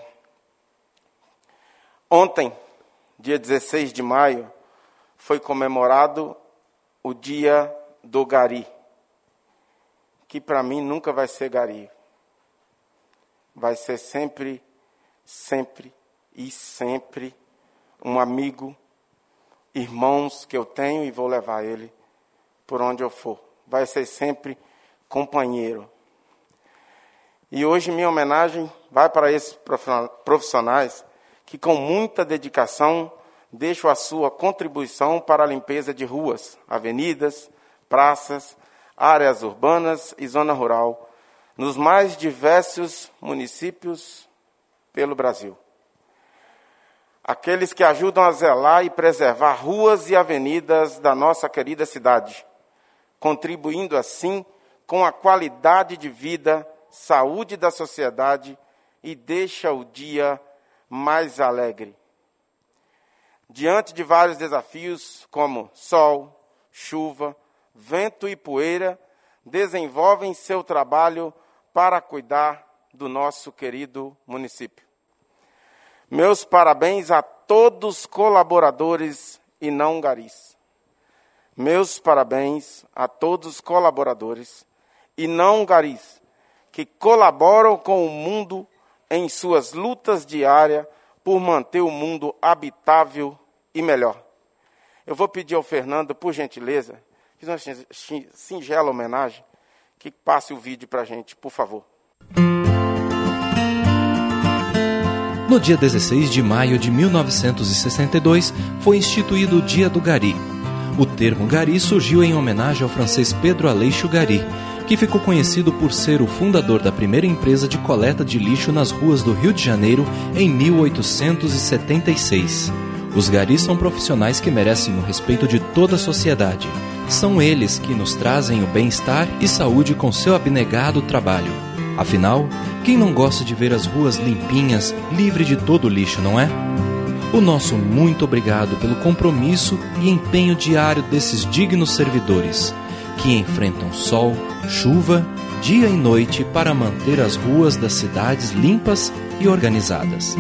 Ontem, dia dezesseis de maio, foi comemorado o Dia do Gari, que para mim nunca vai ser Gari. Vai ser sempre, sempre e sempre um amigo, irmãos que eu tenho e vou levar ele por onde eu for. Vai ser sempre companheiro. E hoje minha homenagem vai para esses profissionais que com muita dedicação deixam a sua contribuição para a limpeza de ruas, avenidas, praças, áreas urbanas e zona rural, nos mais diversos municípios pelo Brasil. Aqueles que ajudam a zelar e preservar ruas e avenidas da nossa querida cidade, contribuindo assim com a qualidade de vida, saúde da sociedade e deixa o dia mais alegre. Diante de vários desafios, como sol, chuva, vento e poeira, desenvolvem seu trabalho para cuidar do nosso querido município. Meus parabéns a todos os colaboradores e não garis. Meus parabéns a todos os colaboradores e não garis que colaboram com o mundo em suas lutas diárias por manter o mundo habitável e melhor. Eu vou pedir ao Fernando, por gentileza, fiz uma singela homenagem, que passe o vídeo para a gente, por favor. No dia dezesseis de maio de mil novecentos e sessenta e dois, foi instituído o Dia do Gari. O termo Gari surgiu em homenagem ao francês Pedro Aleixo Gari, que ficou conhecido por ser o fundador da primeira empresa de coleta de lixo nas ruas do Rio de Janeiro em mil oitocentos e setenta e seis. Os garis são profissionais que merecem o respeito de toda a sociedade. São eles que nos trazem o bem-estar e saúde com seu abnegado trabalho. Afinal, quem não gosta de ver as ruas limpinhas, livre de todo o lixo, não é? O nosso muito obrigado pelo compromisso e empenho diário desses dignos servidores, que enfrentam sol, chuva, dia e noite para manter as ruas das cidades limpas e organizadas.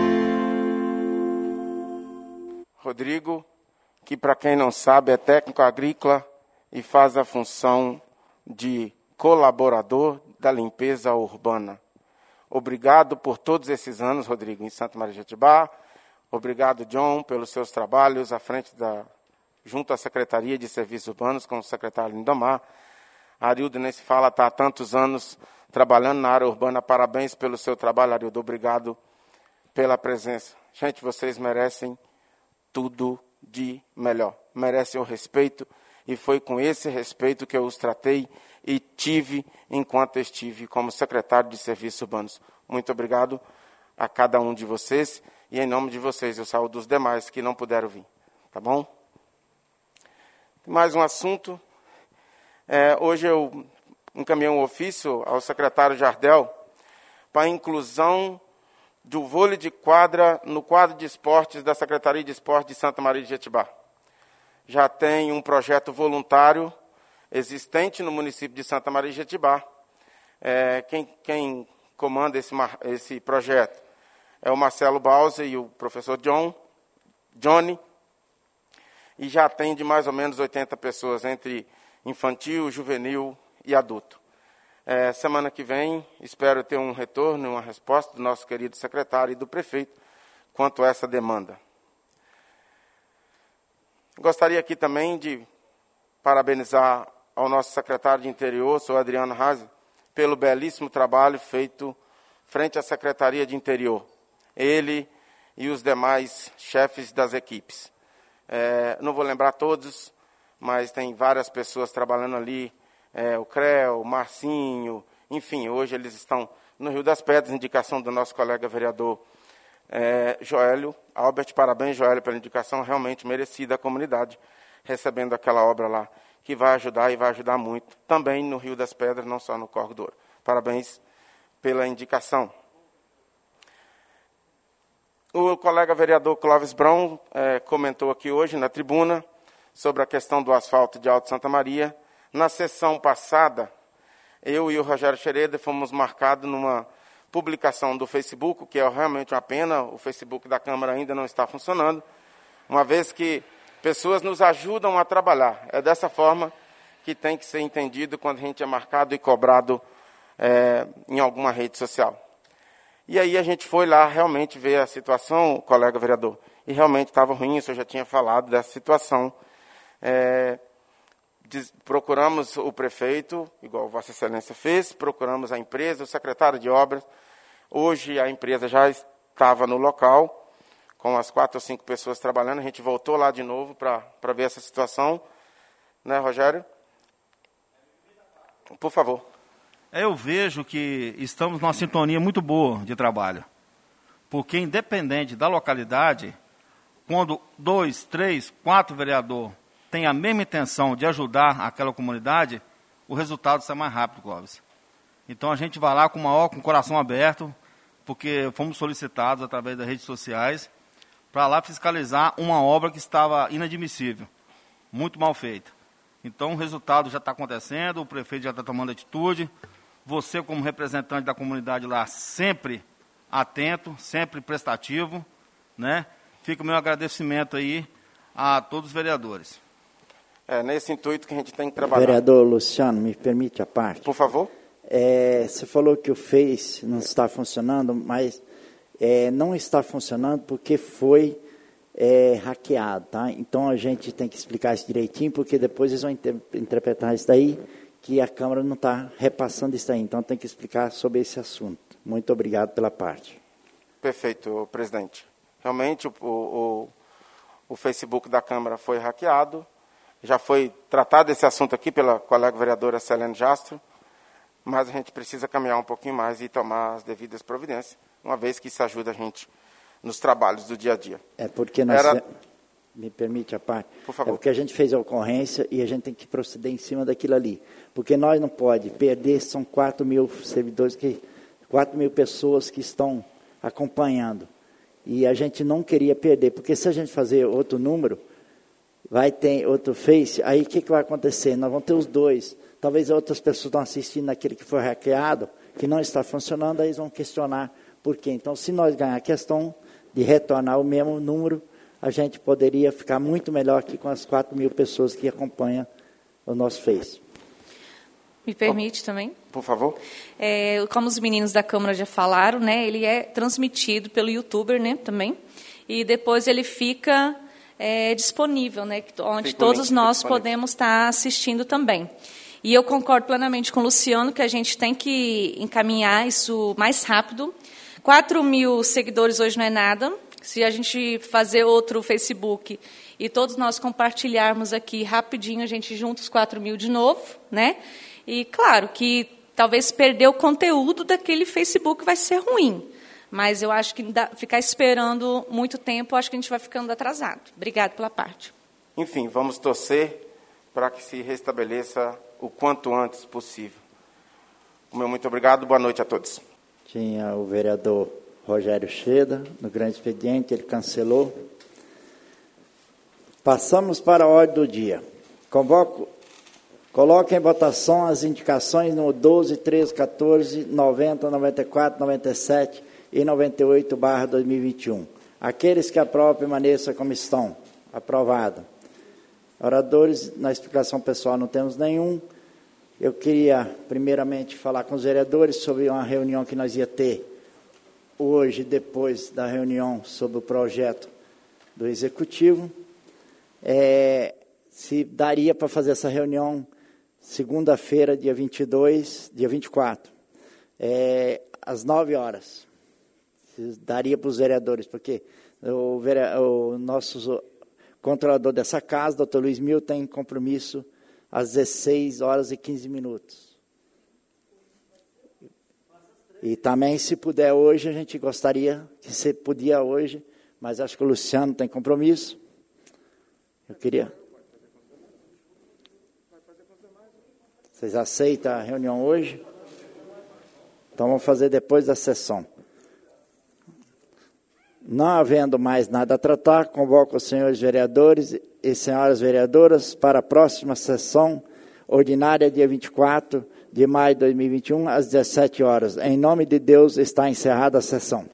Rodrigo, que para quem não sabe é técnico agrícola e faz a função de colaborador da limpeza urbana. Obrigado por todos esses anos, Rodrigo, em Santa Maria de Jetibá. Obrigado, John, pelos seus trabalhos à frente da, junto à Secretaria de Serviços Urbanos, com o secretário Lindomar. Arildo nem se fala, está há tantos anos trabalhando na área urbana. Parabéns pelo seu trabalho, Arildo. Obrigado pela presença. Gente, vocês merecem tudo de melhor. Merecem o respeito, e foi com esse respeito que eu os tratei e tive enquanto estive como secretário de Serviços Urbanos. Muito obrigado a cada um de vocês, e em nome de vocês eu saúdo os demais que não puderam vir. Tá bom? Mais um assunto. É, hoje eu encaminhei um ofício ao secretário Jardel para a inclusão do vôlei de quadra no quadro de esportes da Secretaria de Esportes de Santa Maria de Jetibá. Já tem um projeto voluntário existente no município de Santa Maria de Jetibá. É, quem, quem comanda esse, esse projeto é o Marcelo Bauser e o professor John, Johnny, e já atende mais ou menos oitenta pessoas, entre infantil, juvenil e adulto. É, semana que vem, espero ter um retorno, uma resposta do nosso querido secretário e do prefeito quanto a essa demanda. Gostaria aqui também de parabenizar ao nosso secretário de Interior, senhor Adriano Haase, pelo belíssimo trabalho feito frente à Secretaria de Interior. Ele e os demais chefes das equipes. É, não vou lembrar todos, mas tem várias pessoas trabalhando ali, é, o Creu, o Marcinho, enfim, hoje eles estão no Rio das Pedras, indicação do nosso colega vereador é, Joélio. Albert, parabéns, Joélio, pela indicação realmente merecida à comunidade, recebendo aquela obra lá, que vai ajudar e vai ajudar muito, também no Rio das Pedras, não só no Córrego do Ouro. Parabéns pela indicação. O colega vereador Clóvis Brown é, comentou aqui hoje na tribuna sobre a questão do asfalto de Alto Santa Maria. Na sessão passada, eu e o Rogério Xereda fomos marcados numa publicação do Facebook, que é realmente uma pena, o Facebook da Câmara ainda não está funcionando, uma vez que pessoas nos ajudam a trabalhar. É dessa forma que tem que ser entendido quando a gente é marcado e cobrado é, em alguma rede social. E aí a gente foi lá realmente ver a situação, colega vereador, e realmente estava ruim, isso eu já tinha falado dessa situação. É, diz, procuramos o prefeito, igual Vossa Excelência fez, procuramos a empresa, o secretário de obras. Hoje a empresa já estava no local, com as quatro ou cinco pessoas trabalhando. A gente voltou lá de novo para ver essa situação. Né, Rogério? Por favor. Eu vejo que estamos numa sintonia muito boa de trabalho. Porque, independente da localidade, quando dois, três, quatro vereadores têm a mesma intenção de ajudar aquela comunidade, o resultado sai mais rápido, Clóvis. Então, a gente vai lá com, maior, com o coração aberto, porque fomos solicitados através das redes sociais, para lá fiscalizar uma obra que estava inadmissível, muito mal feita. Então, o resultado já está acontecendo, o prefeito já está tomando atitude. Você, como representante da comunidade lá, sempre atento, sempre prestativo, né? Fica o meu agradecimento aí a todos os vereadores. É nesse intuito que a gente tem que trabalhar. Vereador Luciano, me permite a parte? Por favor. É, você falou que o Face não está funcionando, mas é, não está funcionando porque foi é, hackeado, tá? Então a gente tem que explicar isso direitinho, porque depois eles vão inter interpretar isso daí, que a Câmara não está repassando isso aí. Então tem que explicar sobre esse assunto. Muito obrigado pela parte. Perfeito, presidente. Realmente o, o, o Facebook da Câmara foi hackeado. Já foi tratado esse assunto aqui pela colega vereadora Selene Jastro, mas a gente precisa caminhar um pouquinho mais e tomar as devidas providências, uma vez que isso ajuda a gente nos trabalhos do dia a dia. É porque nós... Era... Me permite a parte? Por favor. É porque a gente fez a ocorrência e a gente tem que proceder em cima daquilo ali. Porque nós não pode perder, são quatro mil servidores, que, quatro mil pessoas que estão acompanhando. E a gente não queria perder, porque se a gente fazer outro número, vai ter outro Face, aí o que, que vai acontecer? Nós vamos ter os dois. Talvez outras pessoas estão assistindo naquele que foi hackeado, que não está funcionando, aí eles vão questionar por quê. Então, se nós ganhar a questão de retornar o mesmo número, a gente poderia ficar muito melhor aqui com as quatro mil pessoas que acompanham o nosso Face. Me permite também? Por favor. É, como os meninos da Câmara já falaram, né, ele é transmitido pelo YouTuber, né, também, e depois ele fica é, disponível, né, onde Fica todos link, nós disponível. podemos estar assistindo também. E eu concordo plenamente com o Luciano que a gente tem que encaminhar isso mais rápido. quatro mil seguidores hoje não é nada. Se a gente fazer outro Facebook e todos nós compartilharmos aqui rapidinho, a gente junta os quatro mil de novo, né? E claro que talvez perder o conteúdo daquele Facebook vai ser ruim. Mas eu acho que ficar esperando muito tempo, acho que a gente vai ficando atrasado. Obrigada pela parte. Enfim, vamos torcer para que se restabeleça o quanto antes possível. O meu muito obrigado, boa noite a todos. Tinha o vereador Rogério Cheda, no grande expediente, ele cancelou. Passamos para a ordem do dia. Convoco, coloque em votação as indicações no doze, treze, quatorze, noventa, noventa e quatro, noventa e sete e noventa e oito barra dois mil e vinte e um. Aqueles que aprovam, permaneçam como estão. Aprovado. Oradores, na explicação pessoal não temos nenhum. Eu queria, primeiramente, falar com os vereadores sobre uma reunião que nós ia ter hoje, depois da reunião sobre o projeto do Executivo. É, se daria para fazer essa reunião segunda-feira, dia vinte e dois, dia vinte e quatro, é, às nove horas. Se daria para os vereadores, porque o, vere, o nosso controlador dessa casa, doutor Luiz Mil, tem compromisso às dezesseis horas e quinze minutos. E também, se puder hoje, a gente gostaria que você podia hoje, mas acho que o Luciano tem compromisso. Eu queria. Vocês aceitam a reunião hoje? Então vamos fazer depois da sessão. Não havendo mais nada a tratar, convoco os senhores vereadores e senhoras vereadoras para a próxima sessão ordinária, dia vinte e quatro de maio de dois mil e vinte e um, às dezessete horas. Em nome de Deus, está encerrada a sessão.